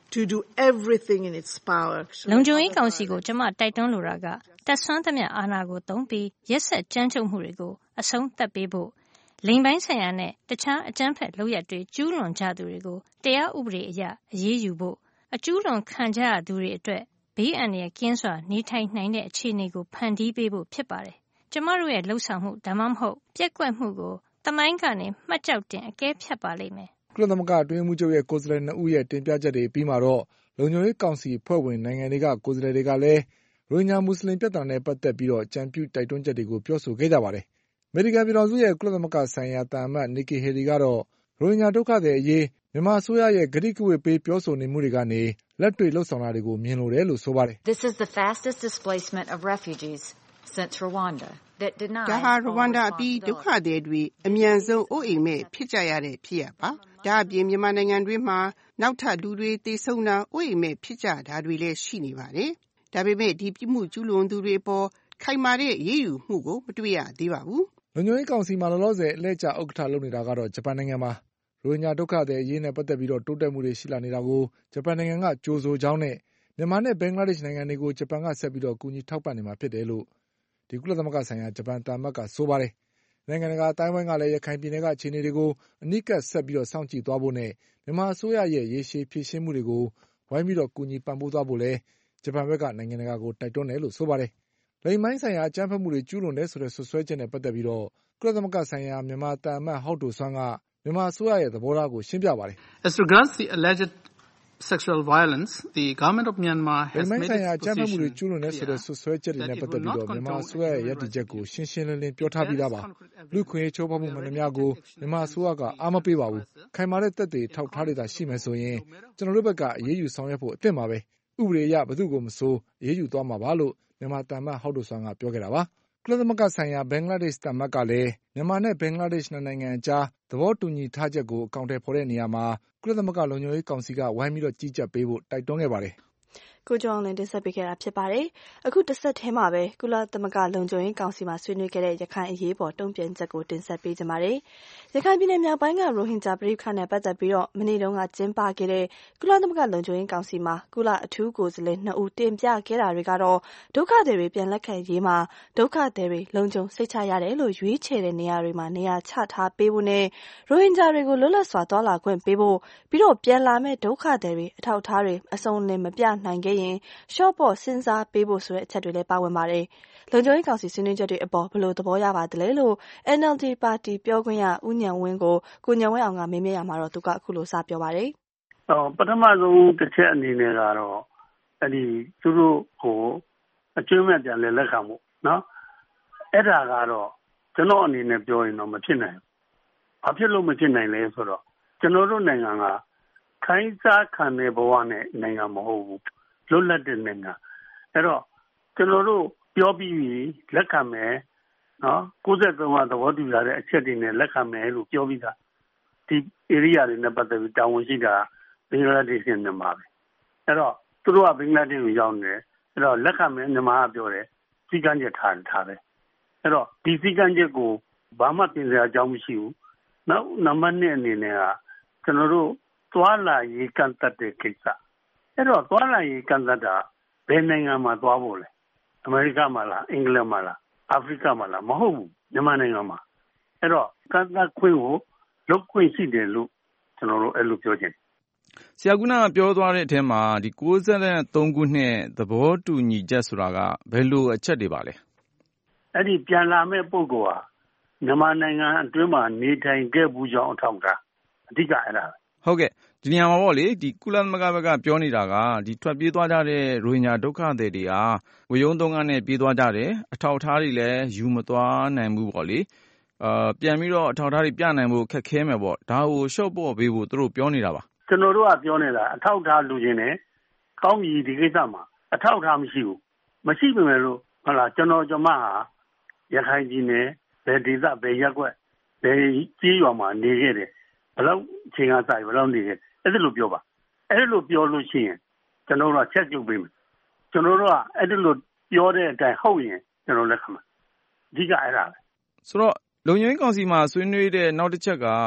to do everything in its power လုံခြုံရေးကောင်စီကိုကျမတိုက်တွန်းလိုတာကတက်ဆွမ်းသမျှအာဏာကိုသုံးပြီးရက်စက်ကြမ်းကြုတ်မှုတွေကိုအဆုံးသတ်ပေးဖို့လိင်ပိုင်းဆိုင်ရာနဲ့တခြားအကြမ်းဖက်လုပ်ရပ်တွေကျူးလွန်ကြသူတွေကိုတရားဥပဒေအရအရေးယူဖို့အကျူးလွန်ခံကြရသူတွေအတွက်ဘေးအန္တရာယ်ကင်းစွာနေထိုင်နိုင်တဲ့အခြေအနေကိုဖန်တီးပေးဖို့ဖြစ်ပါတယ်။ကျမတို့ရဲ့လှုပ်ဆောင်မှုဒါမှမဟုတ်ပြက်ကွက်မှုကိုသမိုင်းကနေမှတ်ကြောက်တင်အကဲဖြတ်ပါလိမ့်မယ်။ကုလသမဂ္ဂအတွင်းမှုချုပ်ရဲ့ကိုယ်စားလှယ်နှစ်ဦးရဲ့တင်ပြချက်တွေပြီးမှတော့လုံခြုံရေးကောင်စီဖွဲ့ဝင်နိုင်ငံတွေကကိုယ်စားလှယ်တွေကလည်းရိုဟင်ဂျာမွတ်စလင်ပြဿနာနဲ့ပတ်သက်ပြီးတော့ကြံပြုတိုက်တွန်းချက်တွေကိုပြောဆိုခဲ့ကြပါတယ်။အမေရိကန်ပြည်ထောင်စုရဲ့ကုလသမဂ္ဂဆိုင်ရာတန်အမတ်နီကီဟေလီကတော့ရိုဟင်ဂျာဒုက္ခသည်အရေးမြန်မာအစိုးရရဲ့ဂတိကဝတ်ပေးပြောဆိုနေမှုတွေကနေလက်တွေ့လှုပ်ဆောင်တာတွေကိုမြင်လိုတယ်လို့ဆိုပါတယ်။ This is the fastest displacement of refugees since Rwanda that did not ဒါဟာရဝမ်ဒါအပြီးဒုက္ခသည်တွေအမြန်ဆုံးအိုးအိမ်မဲ့ဖြစ်ကြရတဲ့ဖြစ်ရပါ။ဒါအပြင်မြန်မာနိုင်ငံတွင်းမှာနောက်ထပ်လူတွေတေဆုံးတာအိုးအိမ်မဲ့ဖြစ်ကြတာတွေလည်းရှိနေပါတယ်။ဒါပေမဲ့ဒီပြမှုကျူးလွန်သူတွေပေါ်ခိုင်မာတဲ့အရေးယူမှုကိုမတွေ့ရသေးပါဘူး။လုံခြုံရေးကောင်စီမှာလောလောဆယ်အလှည့်ကျဥက္ကဋ္ဌလုပ်နေတာကတော့ဂျပန်နိုင်ငံမှာရိုဟင်ဂျာဒုက္ခသည်အရေးနဲ့ပတ်သက်ပြီးတော့တိုးတက်မှုတွေရှိလာနေတာကိုဂျပန်နိုင်ငံကကြိုဆိုကြောင်းနဲ့မြန်မာနဲ့ဘင်္ဂလားဒေ့ရှ်နိုင်ငံတွေကိုဂျပန်ကဆက်ပြီးတော့ကူညီထောက်ပံ့နေမှာဖြစ်တယ်လို့ဒီကုလသမဂ္ဂဆိုင်ရာဂျပန်တမန်ကဆိုပါတယ်။နိုင်ငံတကာအတိုင်းအဝိုင်းကလည်းရခိုင်ပြည်နယ်ကအခြေအနေတွေကိုအနိကဆက်ပြီးတော့စောင့်ကြည့်သွားဖို့နဲ့မြန်မာအစိုးရရဲ့ရေရှည်ဖြည့်ရှင်းမှုတွေကိုဝိုင်းပြီးတော့ကူညီပံ့ပိုးသွားဖို့လည်းဂျပန်ဘက်ကနိုင်ငံတကာကိုတိုက်တွန်းတယ်လို့ဆိုပါတယ်။လိင်ပိုင်းဆိုင်ရာအကြမ်းဖက်မှုတွေကျူးလွန်တယ်ဆိုတဲ့ဆွဆွဲချက်နဲ့ပတ်သက်ပြီးတော့ကုလသမဂ္ဂဆိုင်ရာမြန်မာတမန်ဟောက်တိုဆွမ်းကမြန်မာအစိုးရရဲ့သဘောထားကိုရှင်းပြပါတယ်။ As regards the alleged sexual violence, the government of Myanmar has made its position ကျန်းမာမှုတွေကျူးလွန်တဲ့ဆိုတဲ့ဆွဆွဲချက်တွေနဲ့ပတ်သက်ပြီးတော့မြန်မာအစိုးရရဲ့ရည်တည်ချက်ကိုရှင်းရှင်းလင်းလင်းပြောထားပြီးသားပါ။လူခွင့်ချိုးဖောက်မှုမှန်သမျှကိုမြန်မာအစိုးရကအားမပေးပါဘူး။ခိုင်မာတဲ့သက်သေထောက်ထားတွေသာရှိမယ်ဆိုရင်ကျွန်တော်တို့ဘက်ကအရေးယူဆောင်ရွက်ဖို့အသင့်ပါပဲ။ဥပဒေအရဘယ်သူ့ကိုမဆိုအရေးယူသွားမှာပါလို့မြန်မာတမန်ဟောက်တိုဆွမ်းကပြောခဲ့တာပါ။ကုလသမဂ္ဂဆိုင်ရာဘင်္ဂလားဒေ့ရှ်တမန်ကလည်းမြန်မာနဲ့ဘင်္ဂလားဒေ့ရှ်နိုင်ငံအကြားသဘောတူညီထားချက်ကိုအကောင့်ထဲပေါ်တဲ့နေရာမှာကုလသမဂ္ဂလုံခြုံရေးကောင်စီကဝိုင်းပြီးတော့ကြီးကြပ်ပေးဖို့တိုက်တွန်းခဲ့ပါတယ်ကိုကျော်အောင်လင်းတင်ဆက်ပေးခဲ့တာဖြစ်ပါတယ်။အခုတစ်ဆက်ထဲမှာပဲကုလသမဂ္ဂလုံခြုံရေးကောင်စီမှာဆွေးနွေးခဲ့တဲ့ရခိုင်အရေးပေါ်တုံ့ပြန်ချက်ကိုတင်ဆက်ပေးကြပါမယ်။ရခိုင်ပြည်နယ်မြောက်ပိုင်းကရိုဟင်ဂျာပဋိပက္ခနဲ့ပတ်သက်ပြီးတော့မနေ့တုန်းကကျင်းပခဲ့တဲ့ကုလသမဂ္ဂလုံခြုံရေးကောင်စီမှာကုလအထူးကိုယ်စားလှယ်နှစ်ဦးတင်ပြခဲ့တာတွေကတော့ဒုက္ခသည်တွေပြန်လက်ခံရေးမှာဒုက္ခသည်တွေလုံခြုံစိတ်ချရတယ်လို့ရွေးချယ်တဲ့နေရာတွေမှာနေရာချထားပေးဖို့နဲ့ရိုဟင်ဂျာတွေကိုလွတ်လပ်စွာသွားလာခွင့်ပေးဖို့ပြီးတော့ပြန်လာမဲ့ဒုက္ခသည်တွေအထောက်အထားတွေအစုံလင်မပြနိုင်ခဲ့ရင်ရှော့ပေါ့စဉ်းစားပေးဖို့ဆိုတဲ့အချက်တွေလည်းပါဝင်ပါတယ်။လုံခြုံရေးကောင်စီဆွေးနွေးချက်တွေအပေါ်ဘယ်လိုသဘောရပါသလဲလို့ N L D ပါတီပြောခွင့်ရဦးဉာဏ်ဝင်းကိုကိုဉာဏ်ဝင်းအောင်ကမေးမြန်းရမှာတော့သူကအခုလိုစပြောပါတယ်။အော်ပထမဆုံးတစ်ချက်အနေနဲ့ကတော့အဲ့ဒီသူတို့ကိုအကျွမ်းမဲ့ပြန်လဲလက်ခံမှုနော်။အဲ့ဒါကတော့ကျွန်တော်အနေနဲ့ပြောရင်တော့မဖြစ်နိုင်ဘူး။ဘာဖြစ်လို့မဖြစ်နိုင်လဲဆိုတော့ကျွန်တော်တို့နိုင်ငံကခိုင်းစားခံတဲ့ဘဝနဲ့နိုင်ငံမဟုတ်ဘူး။လွတ်လပ်တဲ့နိုင်ငံအဲ့တော့ကျွန်တော်တို့ပြောပြီးလက်ခံမယ်နော်ကိုယ်ဆက်သုံးကသဘောတူလာတဲ့အချက်တွေနဲ့လက်ခံမယ်လို့ပြောပြီးသားဒီ area တွေနဲ့ပတ်သက်ပြီးတာဝန်ရှိတာဘင်္ဂလားဒေ့ရှ်နဲ့မြန်မာပဲအဲ့တော့သူတို့ကဘင်္ဂလားဒေ့ရှ်ကိုရောက်နေတယ်အဲ့တော့လက်ခံမယ်မြန်မာကပြောတယ်စီကံချက်ထားထားတယ်အဲ့တော့ဒီစီကံချက်ကိုဘာမှပြင်စရာအကြောင်းမရှိဘူးနောက်နံပါတ်နှစ်အနေနဲ့ကကျွန်တော်တို့သွားလာရေးကန့်သတ်တဲ့ကိစ္စအဲ့တော့သွားလာရေးကန့်သတ်တာဘယ်နိုင်ငံမှာသွားဖို့လဲအမေရိကမှာလားအင်္ဂလန်မှာလားအာဖရိကမှာလားမဟုတ်ဘူးမြန်မာနိုင်ငံမှာအဲ့တော့ကန့်သတ်ခွင့်ကိုလုပ်ခွင့်ရှိတယ်လို့ကျွန်တော်တို့အဲ့လိုပြောချင်တယ်ဆရာကပြောသွားတဲ့အထဲမှာဒီ၉၃ခုနှစ်သဘောတူညီချက်ဆိုတာကဘယ်လိုအချက်တွေပါလဲအဲ့ဒီပြန်လာမဲ့ပုဂ္ဂိုလ်ဟာမြန်မာနိုင်ငံအတွင်းမှာနေထိုင်ခဲ့ဘူးကြောင်းအထောက်အထားအဓိကအဲ့ဒါဟုတ်ကဲ့ဒီနေရာမှာပေါ့လေဒီကုလသမဂ္ဂဘက်ကပြောနေတာကဒီထွက်ပြေးသွားကြတဲ့ရိုဟင်ဂျာဒုက္ခသည်တွေဟာဝေယုံသုံးကားနဲ့ပြေးသွားကြတယ်အထောက်အထားတွေလည်းယူမသွားနိုင်ဘူးပေါ့လေအာပြန်ပြီးတော့အထောက်အထားတွေပြနိုင်ဖို့ခက်ခဲမယ်ပေါ့ဒါကိုရှော့ပေါ့ပေးဖို့သူတို့ပြောနေတာပါကျွန်တော်တို့ကပြောနေတာအထောက်အထားလူချင်းနဲ့ကောင်းပြီဒီကိစ္စမှာအထောက်အထားမရှိဘူးမရှိပေမဲ့လို့ဟုတ်လားကျွန်တော်ကျွန်မဟာရခိုင်ပြည်နယ်ဘယ်ဒေသဘယ်ရပ်ကွက်ဘယ်ကြီးရွာမှာနေခဲ့တယ်ဘယ်လောက်အချိန်ကစားဘယ်လောက်နေခဲ့အဲ့ဒါလိုပြောပါအဲ့လိုပြောလို့ရှိရင်ကျွန်တော်တို့ကချက်ပြုတ်ပေးမယ်ကျွန်တော်တို့ကအဲ့လိုပြောတဲ့အတိုင်းဟုတ်ရင်ကျွန်တော်လက်ခံမှာအဓိကအဲ့ဒါပဲဆိုတော့လုံခြုံရေးကောင်စီမှာဆွေးနွေးတဲ့နောက်တစ်ချက်ကဒီ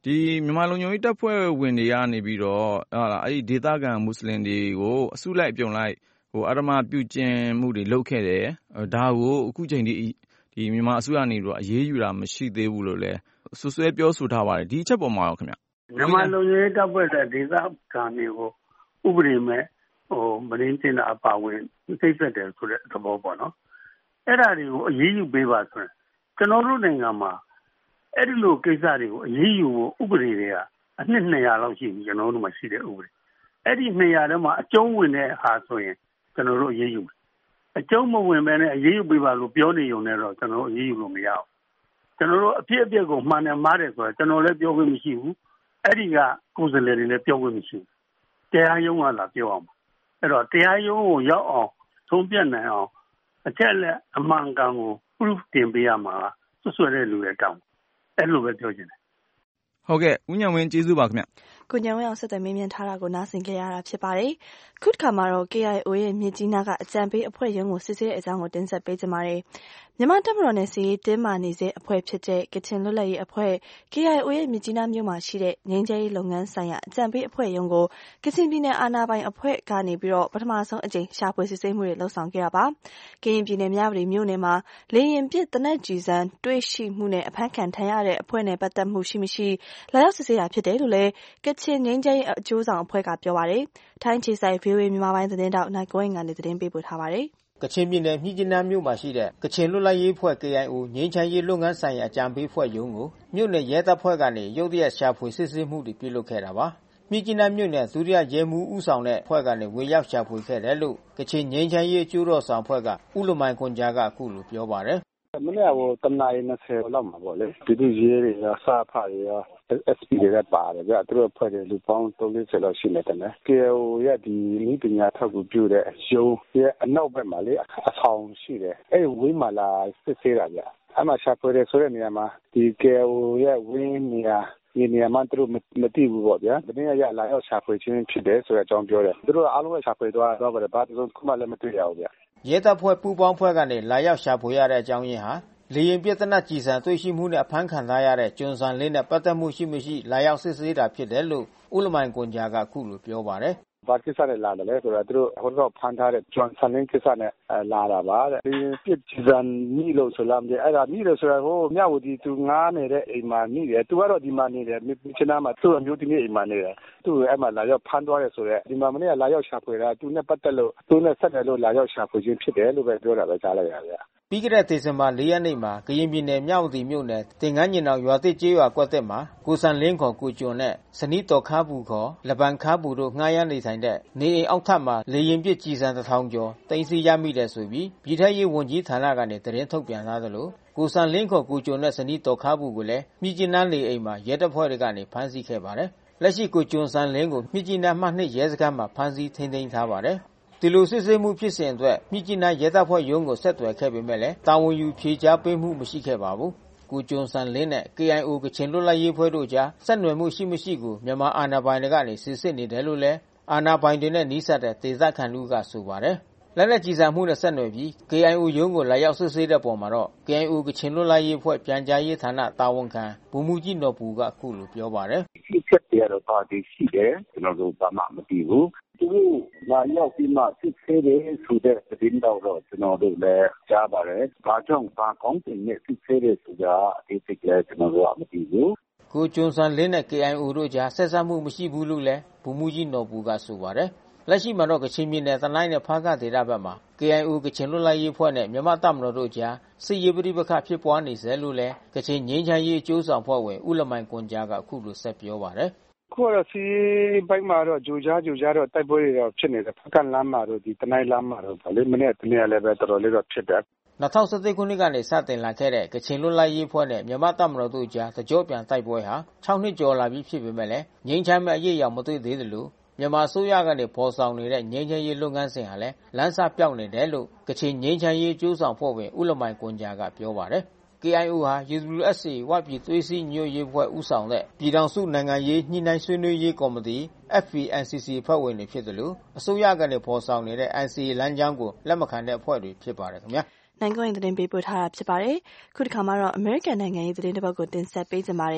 ဒီမြန်မာလုံခြုံရေးတပ်ဖွဲ့ဝင်တွေကနေပြီးတော့ဟာလားအဲ့ဒီဒေသခံမွတ်စလင်တွေကိုအစုလိုက်ပြုံလိုက်ဟိုအရမပြုကျင်မှုတွေလုပ်ခဲ့တယ်ဒါကိုအခုချိန်ဒီဒီမြန်မာအစိုးရနေတော့အရေးယူတာမရှိသေးဘူးလို့လည်းဆွဆွဲပြောဆိုထားပါတယ်ဒီအချက်ပေါ်မှာရောခင်ဗျမြန်မာလုံခြုံရေးတပ်ဖွဲ့တဲ့ဒေသခံတွေကိုဥပဒေမဲ့ဟိုမရင်းတင်တာအပါဝင်သိသက်တယ်ဆိုတဲ့သဘောပေါ့နော်အဲ့ဒါတွေကိုအရေးယူပေးပါဆိုရင်ကျွန်တော်တို့နိုင်ငံမှာအဲ့ဒီလိုကိစ္စတွေကိုအရေးယူဖို့ဥပဒေတွေကအနှစ်နှစ်ရာလောက်ရှိပြီကျွန်တော်တို့မှာရှိတဲ့ဥပဒေအဲ့ဒီနှစ်ရာထဲမှာအကျုံးဝင်တဲ့ဟာဆိုရင်ကျွန်တော်တို့အရေးယူမယ်အကျုံးမဝင်ဘဲနဲ့အရေးယူပေးပါလို့ပြောနေုံနဲ့တော့ကျွန်တော်တို့အရေးယူလို့မရဘူးကျွန်တော်တို့အဖြစ်အပျက်ကိုမှန်တယ်မှားတယ်ဆိုတော့ကျွန်တော်လည်းပြောခွင့်မရှိဘူးအဲ့ဒီကကိုယ်စားလှယ်တွေလည်းပြောခွင့်မရှိဘူးတရားရုံးကလာပြောအောင်အဲ့တော့တရားရုံးကိုရောက်အောင်သုံးပြနိုင်အောင်အချက်လက်အမှန်ကန်ကို proof တင်ပေးရမှာဆွဆွဲတဲ့လူတွေတောင်းအဲ့လိုပဲပြောချင်တယ်ဟုတ်ကဲ့ဦးညံဝင်းကျေးဇူးပါခင်ဗျကိုညံဝင်းအောင်ဆက်သွယ်မေးမြန်းထားတာကိုနားဆင်ကြရတာဖြစ်ပါတယ်ခုတစ်ခါမှာတော့ K I O ရဲ့မြေကြီးနားကအကြံပေးအဖွဲ့ရုံးကိုစစ်ဆေးတဲ့အကြောင်းကိုတင်ဆက်ပေးကြပါမယ်မြန်မာတပ်မတော်နဲ့စီးတင်းမာနေစေအဖွဲ့ဖြစ်တဲ့ကချင်လွတ်လပ်ရေးအဖွဲ့ K I O ရဲ့မြေကြီးနားမြို့မှာရှိတဲ့ငြိမ်းချမ်းရေးလုပ်ငန်းဆိုင်ရာအကြံပေးအဖွဲ့ရုံးကိုကချင်ပြည်နယ်အာဏာပိုင်အဖွဲ့ကနေပြီးတော့ပထမဆုံးအကြိမ်ရှာဖွေစစ်ဆေးမှုတွေလှုပ်ဆောင်ခဲ့တာပါကရင်ပြည်နယ်မြဝတီမြို့နယ်မှာလေရင်ပစ်တနက်ကြီးစံတွေ့ရှိမှုနဲ့အဖမ်းခံထမ်းရတဲ့အဖွဲ့နဲ့ပတ်သက်မှုရှိမရှိလာရောက်စစ်ဆေးတာဖြစ်တယ်လို့လည်းကချင်ငြိမ်းချမ်းရေးအကျိုးဆောင်အဖွဲ့ကပြောပါတယ်ထိုင်းခြေဆိုင် V O A မြန်မာပိုင်းသတင်းတောက်နိုင်ကိုင်းကနေသတင်းပေးပို့ထားပါတယ်ကချင်ပြည်နယ်မြစ်ကြီးနားမြို့မှာရှိတဲ့ကချင်လွတ်လပ်ရေးအဖွဲ့ K I O ငြိမ်းချမ်းရေးလုပ်ငန်းဆိုင်ရာအကြံပေးအဖွဲ့ရုံးကိုမြို့နယ်ရဲတပ်ဖွဲ့ကနေရုတ်တရက်ရှာဖွေစစ်ဆေးမှုတွေပြုလုပ်ခဲ့တာပါမြစ်ကြီးနားမြို့နယ်ဒုတိယရဲမှူးဦးဆောင်တဲ့အဖွဲ့ကနေဝင်ရောက်ရှာဖွေခဲ့တယ်လို့ကချင်ငြိမ်းချမ်းရေးအကျိုးတော်ဆောင်အဖွဲ့ကဦးလမိုင်ခွန်ကြားကအခုလိုပြောပါတယ်မနေ့ကတနာရီနှစ်ဆယ်လောက်မှာပေါ့လေပြည်သူ့ရဲတွေရောစာဖတ်တွေရော S P တွေလည်းပါတယ်ဗျသူတို့ဖွဲ့တယ်လူပေါင်းသုံးလေးဆယ်လောက်ရှိနေတယ် K I O ရဲ့ဒီနည်းပညာထောက်ကူပြုတဲ့ရုံးရဲ့အနောက်ဘက်မှာလေအဆောင်ရှိတယ်အဲ့ဝင်းမှာလာစစ်ဆေးတာဗျအဲ့မှာရှာဖွေတယ်ဆိုတဲ့နေရာမှာဒီ K I O ရဲ့ဝင်းနေရာဒီနေရာမှာသူတို့မသိဘူးပေါ့ဗျာဒီနေ့ရလာရောက်ရှာဖွေခြင်းဖြစ်တယ်ဆိုတဲ့အကြောင်းပြောတယ်သူတို့အားလုံးရှာဖွေသွားတော့ပါတယ်ဘာတစ်စုံမှလည်းမတွေ့ရဘူးဗျရဲတပ်ဖွဲ့ပူးပေါင်းဖွဲ့ကနေလာရောက်ရှာဖွေရတဲ့အကြောင်းရင်းဟာလေရင်ပြဿနာကြည်စံတွေ့ရှိမှုနဲ့အဖမ်းခံထားရတဲ့ကျွန်းစံလေးနဲ့ပတ်သက်မှုရှိမရှိလာရောက်စစ်ဆေးတာဖြစ်တယ်လို့ဦးလမိုင်ကွန်ဂျာကအခုလိုပြောပါတယ်ဘာကိစ္စနဲ့လာတယ်လဲဆိုတော့သူတို့ဟိုတော့ဖမ်းထားတဲ့ကျွန်းစံလေးကိစ္စနဲ့လာတာပါတဲ့ဒီပြစ်ကြည်စံမိလို့ဆိုလာတယ်အဲ့ဒါမိလို့ဆိုတော့ဟိုမြဝတီသူငားနေတဲ့အိမ်မှာမိတယ်သူကတော့ဒီမှာနေတယ်မြစ်ချနာမှာသူ့အမျိုးသမီးအိမ်မှာနေတယ်သူ့အဲ့မှာလာရောက်ဖမ်းသွားတယ်ဆိုတော့ဒီမှာမနေ့ကလာရောက်ရှာဖွေတာသူနဲ့ပတ်သက်လို့သူနဲ့ဆက်တယ်လို့လာရောက်ရှာဖွေခြင်းဖြစ်တယ်လို့ပဲပြောတာပဲကြားလိုက်ရဗျာပြီးခဲ့တဲ့ဒီဇင်ဘာလေးရက်နေ့မှာကရင်ပြည်နယ်မြဝတီမြို့နယ်တင်ငန်းညင်အောင်ရွာသစ်ကျေးရွာကွက်သစ်မှာကိုစံလင်းခေါ်ကိုကျွန်းနဲ့ဇနီးတော်ခါပူခေါ်လပန်ခါပူတို့ငှားရမ်းနေထိုင်တဲ့နေအိမ်အောက်ထပ်မှာလေရင်ပစ်ကြည်စံတစ်ထောင်ကျော်တင်စီရမိတယ်ဆိုပြီးပြည်ထရေးဝန်ကြီးဌာနကနေသတင်းထုတ်ပြန်ထားသလိုကိုစံလင်းခေါ်ကိုကျွန်းနဲ့ဇနီးတော်ခါပူကိုလည်းမြစ်ကြီးနားနေအိမ်မှာရဲတပ်ဖွဲ့တွေကနေဖမ်းဆီးခဲ့ပါတယ်လက်ရှိကိုကျွန်းစံလင်းကိုမြစ်ကြီးနားမှနှစ်ရဲစခန်းမှာဖမ်းဆီးထိန်းသိမ်းထားပါတယ်ဒီလိုစစ်ဆေးမှုဖြစ်စဉ်အတွက်မြစ်ကြီးနားရဲတပ်ဖွဲ့ရုံးကိုဆက်သွယ်ခဲ့ပေမဲ့လည်းတာဝန်ယူဖြေကြားပေးမှုမရှိခဲ့ပါဘူး။ကိုကျွန်းစံလင်းနဲ့ K I O ကချင်လွတ်လပ်ရေးဖွဲ့တို့ကြားဆက်နွယ်မှုရှိမရှိကိုမြန်မာအာဏာပိုင်တွေကနေစစ်ဆေးနေတယ်လို့လည်းအာဏာပိုင်တွေနဲ့နှိစက်တဲ့ဒေသခံလူကဆိုပါတယ်။လက်နက်ကြီးစားမှုနဲ့ဆက်နွယ်ပြီး K I O ရုံးကိုလာရောက်စစ်ဆေးတဲ့ပုံမှာတော့ K I O ကချင်လွတ်လပ်ရေးဖွဲ့ပြန်ကြားရေးဌာနတာဝန်ခံဗိုလ်မှူးကြီးနော်ပူကအခုလိုပြောပါတယ်။ဒီချက်တွေတော့ပါတီရှိတယ်ကျွန်တော်တို့ဘာမှမသိဘူးသူတို့လာရောက်ပြီးမှစစ်ဆေးတယ်ဆိုတဲ့သတင်းတော့ကျွန်တော်တို့လည်းကြားပါတယ်။ဘာကြောင့်ဘာကောင်းတဲ့နဲ့စစ်ဆေးတယ်ဆိုတာအသေးစိတ်လည်းကျွန်တော်တို့မသိဘူး။ကိုကျွန်းစံလင်းနဲ့ K I O တို့ကြားဆက်ဆံမှုမရှိဘူးလို့လည်းဗိုလ်မှူးကြီးနော်ပူကဆိုပါတယ်။လက်ရှိမှာတော့ကချင်ပြည်နယ်တနိုင်းနဲ့ဖားကဒေသဘက်မှာ K I O ကချင်လွတ်လပ်ရေးဖွဲ့နဲ့မြန်မာတပ်မတော်တို့ကြားစစ်ရေးပဋိပက္ခဖြစ်ပွားနေစေလို့လည်းကချင်ငြိမ်းချမ်းရေးအကျိုးဆောင်ဖွဲ့ဝင်ဦးလမိုင်ကွန်ကြားကအခုလိုဆက်ပြောပါတယ်။ခုတော့စီဘိုင်းမှာတော့ဂျိုကြားဂျိုကြားတော့တိုက်ပွဲတွေတော့ဖြစ်နေတယ်ဖကလမ်းမှာတော့ဒီတနိုင်းလမ်းမှာတော့ဗလေမနေ့တနေ့လည်းပဲတော်တော်လေးတော့ဖြစ်တယ်၂၀၁၁ခုနှစ်ကနေစတင်လာခဲ့တဲ့ကချင်လွတ်လပ်ရေးဖွဲ့နဲ့မြန်မာတပ်မတော်တို့ကြားတကြောပြန်တိုက်ပွဲဟာ၆နှစ်ကျော်လာပြီဖြစ်ပေမဲ့လည်းငြိမ်းချမ်းမဲ့အရေးအယံမတွေ့သေးသလိုမြန်မာအစိုးရကနေပေါ်ဆောင်နေတဲ့ငြိမ်းချမ်းရေးလုပ်ငန်းစဉ်ဟာလည်းလမ်းစပြောက်နေတယ်လို့ကချင်ငြိမ်းချမ်းရေးအကျိုးဆောင်ဖွဲ့ဝင်ဦးလမိုင်ကွန်ဂျာကပြောပါတယ်။ K I O ဟာ U W S A ဝပြည်သွေးစည်းညွတ်ရေးဖွဲ့ဦးဆောင်တဲ့ပြည်ထောင်စုနိုင်ငံရေးညှိနှိုင်းဆွေးနွေးရေးကော်မတီ F P N C C ဖွဲ့ဝင်တွေဖြစ်တယ်လို့အစိုးရကနေပေါ်ဆောင်နေတဲ့ N C A လမ်းကြောင်းကိုလက်မခံတဲ့အဖွဲ့တွေဖြစ်ပါတယ်ခင်ဗျာ။နိုင်ငံရေးသတင်းပေးပို့ထားတာဖြစ်ပါတယ်။ခုတစ်ခါမှာတော့ American နိုင်ငံရေးသတင်းတစ်ပုဒ်ကိုတင်ဆက်ပေးကြပါမယ်။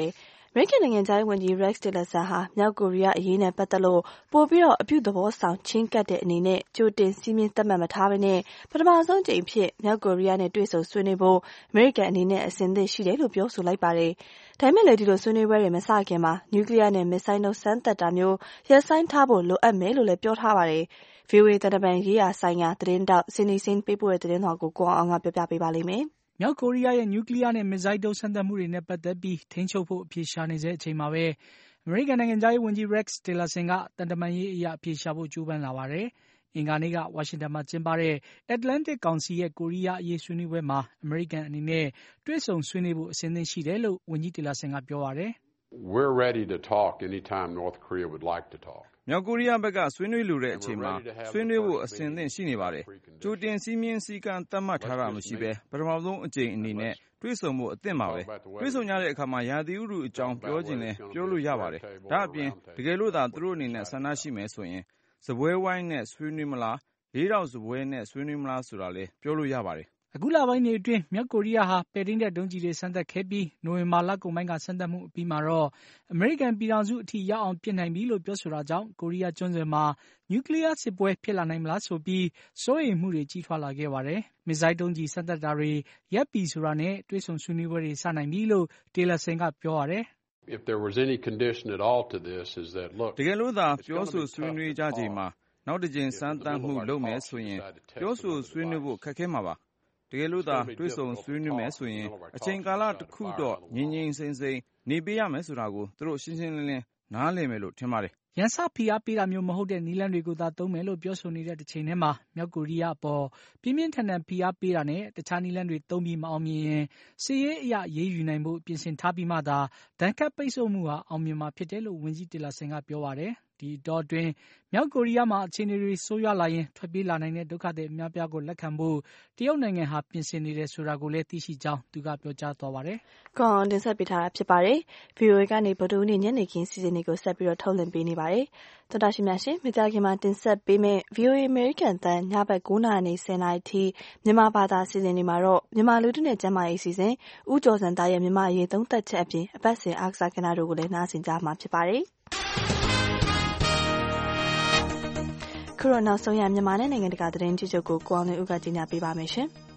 မေရိကန်နိုင်ငံခြားရေးဝန်ကြီး Rex Tillerson ဟာမြောက်ကိုရီးယားအရေးနဲ့ပတ်သက်လို့ပိုပြီးတော့အပြုသဘောဆောင်ချင်းကပ်တဲ့အနေနဲ့ကြိုတင်စည်းမျဉ်းသတ်မှတ်မထားဘဲနဲ့ပထမဆုံးကြိမ်ဖြစ်မြောက်ကိုရီးယားနဲ့တွေ့ဆုံဆွေးနွေးဖို့အမေရိကန်အနေနဲ့အစဉ်သင့်ရှိတယ်လို့ပြောဆိုလိုက်ပါတယ်။ဒါပေမဲ့လည်းဒီလိုဆွေးနွေးပွဲတွေမစခင်မှာနျူကလ িয়ার နဲ့မစ်ဆိုင်းတို့စမ်းသပ်တာမျိုးရပ်ဆိုင်းထားဖို့လိုအပ်မယ်လို့လည်းပြောထားပါတယ်။ ဗွီအိုအေတန်တမန်ရေးရာဆိုင်ရာသတင်းတောက်စင်နီစင်းပေးပို့တဲ့သတင်းတော်ကိုကိုအောင်အောင်ကပြောပြပေးပါလိမ့်မယ်။မြောက်ကိုရီးယားရဲ့နျူကလ িয়ার နဲ့မစ်ဆိုင်းဒုံးစမ်းသပ်မှုတွေနဲ့ပတ်သက်ပြီးထိန်းချုပ်ဖို့အပြေရှာနေစေအချိန်မှာပဲအမေရိကန်နိုင်ငံခြားရေးဝန်ကြီး Rex Tillerson ကတန်တမန်ရေးအရာအပြေရှာဖို့ကြိုးပမ်းလာပါတယ်။အင်္ဂါနေ့ကဝါရှင်တန်မှာကျင်းပတဲ့ Atlantic ကောင်စီရဲ့ကိုရီးယားအရေးဆွေးနွေးပွဲမှာအမေရိကန်အနေနဲ့တွေ့ဆုံဆွေးနွေးဖို့အစဉ်သင့်ရှိတယ်လို့ဝန်ကြီး Tillerson ကပြောပါတယ်။ We're ready to talk anytime North Korea would like to talk. မြောက်ကိုရီးယားဘက်ကဆွေးနွေးလိုတဲ့အချိန်မှာဆွေးနွေးဖို့အစဉ်သင့်ရှိနေပါတယ်။ကြိုတင်စည်းမျဉ်းစည်းကမ်းသတ်မှတ်ထားတာမရှိဘဲပထမဆုံးအကြိမ်အနေနဲ့တွေ့ဆုံဖို့အသင့်ပါပဲ။တွေ့ဆုံကြတဲ့အခါမှာရာသီဥတုအကြောင်းပြောခြင်းလဲပြောလို့ရပါတယ်။ဒါအပြင်တကယ်လို့သာသူတို့အနေနဲ့ဆန္ဒရှိမယ်ဆိုရင်စပွဲဝိုင်းနဲ့ဆွေးနွေးမလားလေးတောက်စပွဲနဲ့ဆွေးနွေးမလားဆိုတာလဲပြောလို့ရပါတယ်။အခုလပိုင်းတွေအတွင်းမြောက်ကိုရီးယားဟာပဲ့ထိန်းတပ်ဒုံးကျည်တွေစမ်းသပ်ခဲ့ပြီးနိုဝင်ဘာလကုန်ပိုင်းကစမ်းသပ်မှုအပြီးမှာတော့အမေရိကန်ပြည်ထောင်စုအထိရောက်အောင်ပစ်နိုင်ပြီလို့ပြောဆိုတာကြောင့်ကိုရီးယားကျွန်းဆွယ်မှာနျူကလ িয়ার စစ်ပွဲဖြစ်လာနိုင်မလားဆိုပြီးစိုးရိမ်မှုတွေကြီးထွားလာခဲ့ပါတယ်။မစ်ဆိုင်းဒုံးကျည်စမ်းသပ်တာတွေရပ်ပြီဆိုတာနဲ့တွေ့ဆုံဆွေးနွေးပွဲတွေစနိုင်ပြီလို့ Tillerson ကပြောပါတယ်။ If there was any condition at all to this is that look တကယ်လို့သာပြောဆိုဆွေးနွေးကြချိန်မှာနောက်တစ်ကြိမ်စမ်းသပ်မှုလုပ်မယ်ဆိုရင်ပြောဆိုဆွေးနွေးဖို့ခက်ခဲမှာပါတကယ်လို့သာတွေ့ဆုံဆွေးနွေးမယ်ဆိုရင်အချိန်ကာလတစ်ခုတော့ငြိမ်ငြိမ်စိမ့်စိမ့်နေပေးရမယ်ဆိုတာကိုသူတို့ရှင်းရှင်းလင်းလင်းနားလည်မယ်လို့ထင်ပါတယ်ရန်စဖိအားပေးတာမျိုးမဟုတ်တဲ့နည်းလမ်းတွေကိုသာသုံးမယ်လို့ပြောဆိုနေတဲ့တစ်ချိန်တည်းမှာမြောက်ကိုရီးယားအပေါ်ပြင်းပြင်းထန်ထန်ဖိအားပေးတာနဲ့တခြားနည်းလမ်းတွေသုံးပြီးမအောင်မြင်ရင်စစ်ရေးအရရေးယူနိုင်ဖို့ပြင်ဆင်ထားပြီးမှသာဒဏ်ခတ်ပိတ်ဆို့မှုဟာအောင်မြင်မှာဖြစ်တယ်လို့ဝန်ကြီး Tillerson ကပြောပါတယ်ဒီတော့တွင်မြောက်ကိုရီးယားမှာအခြေအနေတွေဆိုးရွားလာရင်ထွက်ပြေးလာနိုင်တဲ့ဒုက္ခသည်အများပြားကိုလက်ခံဖို့တရုတ်နိုင်ငံဟာပြင်ဆင်နေတယ်ဆိုတာကိုလည်းသိရှိကြောင်းသူကပြောကြားသွားပါတယ်။ကောင်းတင်ဆက်ပေးထားတာဖြစ်ပါတယ်။ ဗွီအိုအေကနေဗုဒ္ဓဟူးနေ့ညနေခင်းစီစဉ်တွေကိုဆက်ပြီးတော့ထုတ်လွှင့်ပေးနေပါတယ်။သောတာရှင်များရှင်မကြာခင်မှာတင်ဆက်ပေးမယ့် ဗွီအိုအေအမေရိကန်တန်ညဘက်၉နာရီနေ၁၀နာရီထိမြန်မာဘာသာစီစဉ်တွေမှာတော့မြန်မာလူထုနဲ့ကျန်းမာရေးစီစဉ်ဦးကျော်စံသားရဲ့မြန်မာအရေးသုံးသပ်ချက်အပြင်အပတ်စဉ်အားကစားကဏ္ဍတို့ကိုလည်းနားဆင်ကြမှာဖြစ်ပါတယ်။ခုတော့နောက်ဆုံးရမြန်မာနဲ့နိုင်ငံတကာသတင်းကြည့်ချုပ်ကိုကိုအောင်လွင်ဦးကကြီးညာပေးပါမယ်ရှင်။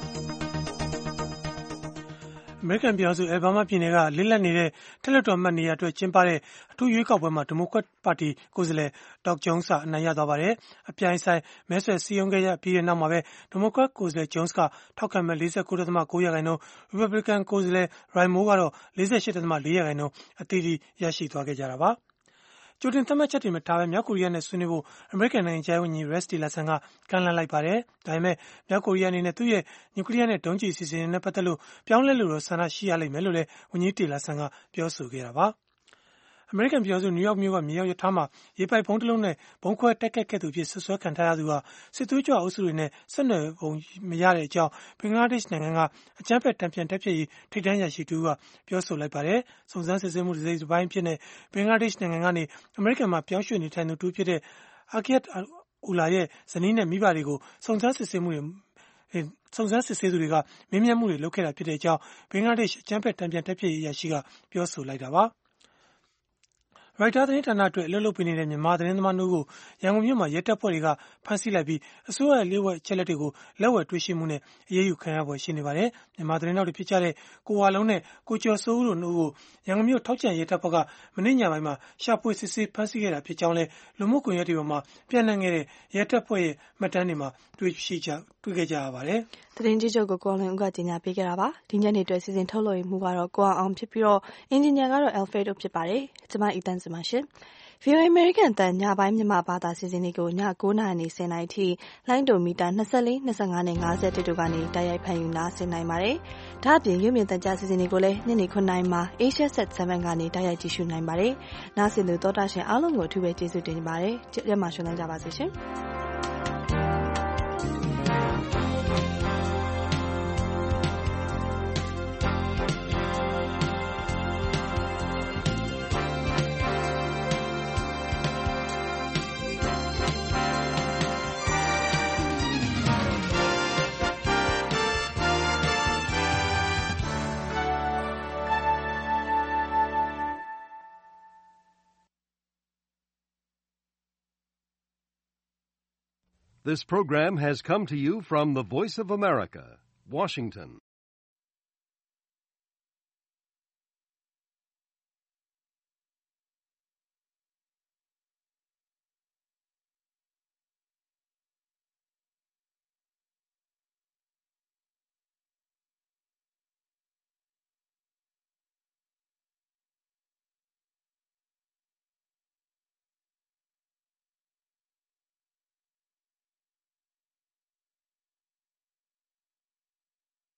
အမေရိကန်ပြည်ထောင်စုအယ်ဘားမားပြည်နယ်ကလစ်လပ်နေတဲ့ထက်လွှတ်တော်အမတ်နေရာအတွက်ကျင်းပတဲ့အထူးရွေးကောက်ပွဲမှာဒီမိုကရက်ပါတီကိုယ်စားလှယ် Doug Jones ကအနိုင်ရသွားပါတယ်။အပြိုင်ဆိုင်မဲဆွယ်စည်းရုံးခဲ့ပြီးတဲ့နောက်မှာပဲဒီမိုကရက်ကိုယ်စားလှယ် Jones ကထောက်ခံမဲ၄၉.၉ ရာခိုင်နှုန်း Republican ကိုယ်စားလှယ် Roy Moore ကတော့၄၈.၄ ရာခိုင်နှုန်းအသီးသီးရရှိသွားခဲ့ကြတာပါ။ကြိုတင်သတ်မှတ်ချက်တွေမထားဘဲမြောက်ကိုရီးယားနဲ့ဆွေးနွေးဖို့အမေရိကန်နိုင်ငံခြားရေးဝန်ကြီး Rex Tillerson ကကမ်းလှမ်းလိုက်ပါတယ်။ဒါပေမဲ့မြောက်ကိုရီးယားအနေနဲ့သူ့ရဲ့နျူကလ িয়ার နဲ့ဒုံးကျည်စီစဉ်နဲ့ပတ်သက်လို့ပြောင်းလဲလို့တော့ဆန္ဒရှိရလိမ့်မယ်လို့လည်းဝန်ကြီး Tillerson ကပြောဆိုခဲ့တာပါ။အမေရိကန်ပြည်ထောင်စုနယူးယောက်မြို့ကမြေရောက်ရထားမှာရေပိုက်ဘုံတစ်လုံးနဲ့ဘုံခွဲတိုက်ခိုက်ခဲ့သူဖြစ်ဆွဆွဲခံထားရသူဟာစစ်သွေးကြွအုပ်စုတွေနဲ့ဆက်နွယ်ပုံမရတဲ့အကြောင်းဘင်္ဂလားဒေ့ရှ်နိုင်ငံကအကြမ်းဖက်တံပြန်တက်ဖြစ်ရေးထိပ်တန်းရရှိသူကပြောဆိုလိုက်ပါတယ်။စုံစမ်းစစ်ဆေးမှုတစ်စိတ်တစ်ပိုင်းဖြစ်နေဘင်္ဂလားဒေ့ရှ်နိုင်ငံကနေအမေရိကန်မှာပြောင်းရွှေ့နေထိုင်သူတူဖြစ်တဲ့အာဂီယတ်အူလာရဲ့ဇနီးနဲ့မိဘတွေကိုစုံစမ်းစစ်ဆေးမှုတွေစုံစမ်းစစ်ဆေးသူတွေကမင်းမြတ်မှုတွေလုပ်ခဲ့တာဖြစ်တဲ့အကြောင်းဘင်္ဂလားဒေ့ရှ်အကြမ်းဖက်တံပြန်တက်ဖြစ်ရေးရရှိကပြောဆိုလိုက်တာပါ။ရိုက်တာသတင်းဌာနအတွက်အလုပ်လုပ်ပေးနေတဲ့မြန်မာသတင်းသမားတို့ကိုရန်ကုန်မြို့မှာရဲတပ်ဖွဲ့တွေကဖမ်းဆီးလိုက်ပြီးအစိုးရရဲ့လျှို့ဝှက်ချက်လက်တွေကိုလက်ဝယ်တွေ့ရှိမှုနဲ့အရေးယူခံရပွဲရှိနေပါတယ်။မြန်မာသတင်းတောက်တွေဖြစ်ကြတဲ့ကိုဝါလုံးနဲ့ကိုကျော်စိုးဦးတို့တို့ကိုရန်ကုန်မြို့ထောက်ကြံရဲတပ်ဖွဲ့ကမနေ့ညပိုင်းမှာရှာဖွေစစ်ဆေးဖမ်းဆီးခဲ့တာဖြစ်ကြောင်းလဲလူမှုကွန်ရက်တွေပေါ်မှာပြန့်နှံ့ခဲ့တဲ့ရဲတပ်ဖွဲ့ရဲ့မှတ်တမ်းတွေမှာတွေ့ရှိကြတွေ့ခဲ့ကြရပါတယ်။သတင်းကြီးချုပ်ကိုကိုလွင်ဦးကကြီးညာပေးခဲ့တာပါ။ဒီညနေအတွက်စီစဉ်ထုတ်လွှင့်မှုကတော့ကိုအောင်ဖြစ်ပြီးတော့အင်ဂျင်နီယာကတော့ Alfredo ဖြစ်ပါတယ်။ကျွန်မအီတန်းစပါရှင်။ ဗွီအိုအေအမေရိကန်တန်ညပိုင်းမြန်မာဘာသာစီစဉ်တွေကိုည၉နာရီနေ၁၀နာရီထိလိုင်းဒိုမီတာ၂၄ ၂၅နဲ့၅၁တို့ကနေတိုက်ရိုက်ဖန်ယူနားဆင်နိုင်ပါတယ်။ဒါ့အပြင်ရုပ်မြင်သံကြားစီစဉ်တွေကိုလည်းညနေခုနှစ်နာရီမှာ Asia Set 7ကနေတိုက်ရိုက်ကြည့်ရှုနိုင်ပါတယ်။နားဆင်သူသောတာရှင်အားလုံးကိုအထူးပဲကျေးဇူးတင်ပါတယ်။ကြည့်ရမှာရှင်းလင်းကြပါစေရှင်။ This program has come to you from the Voice of America, Washington.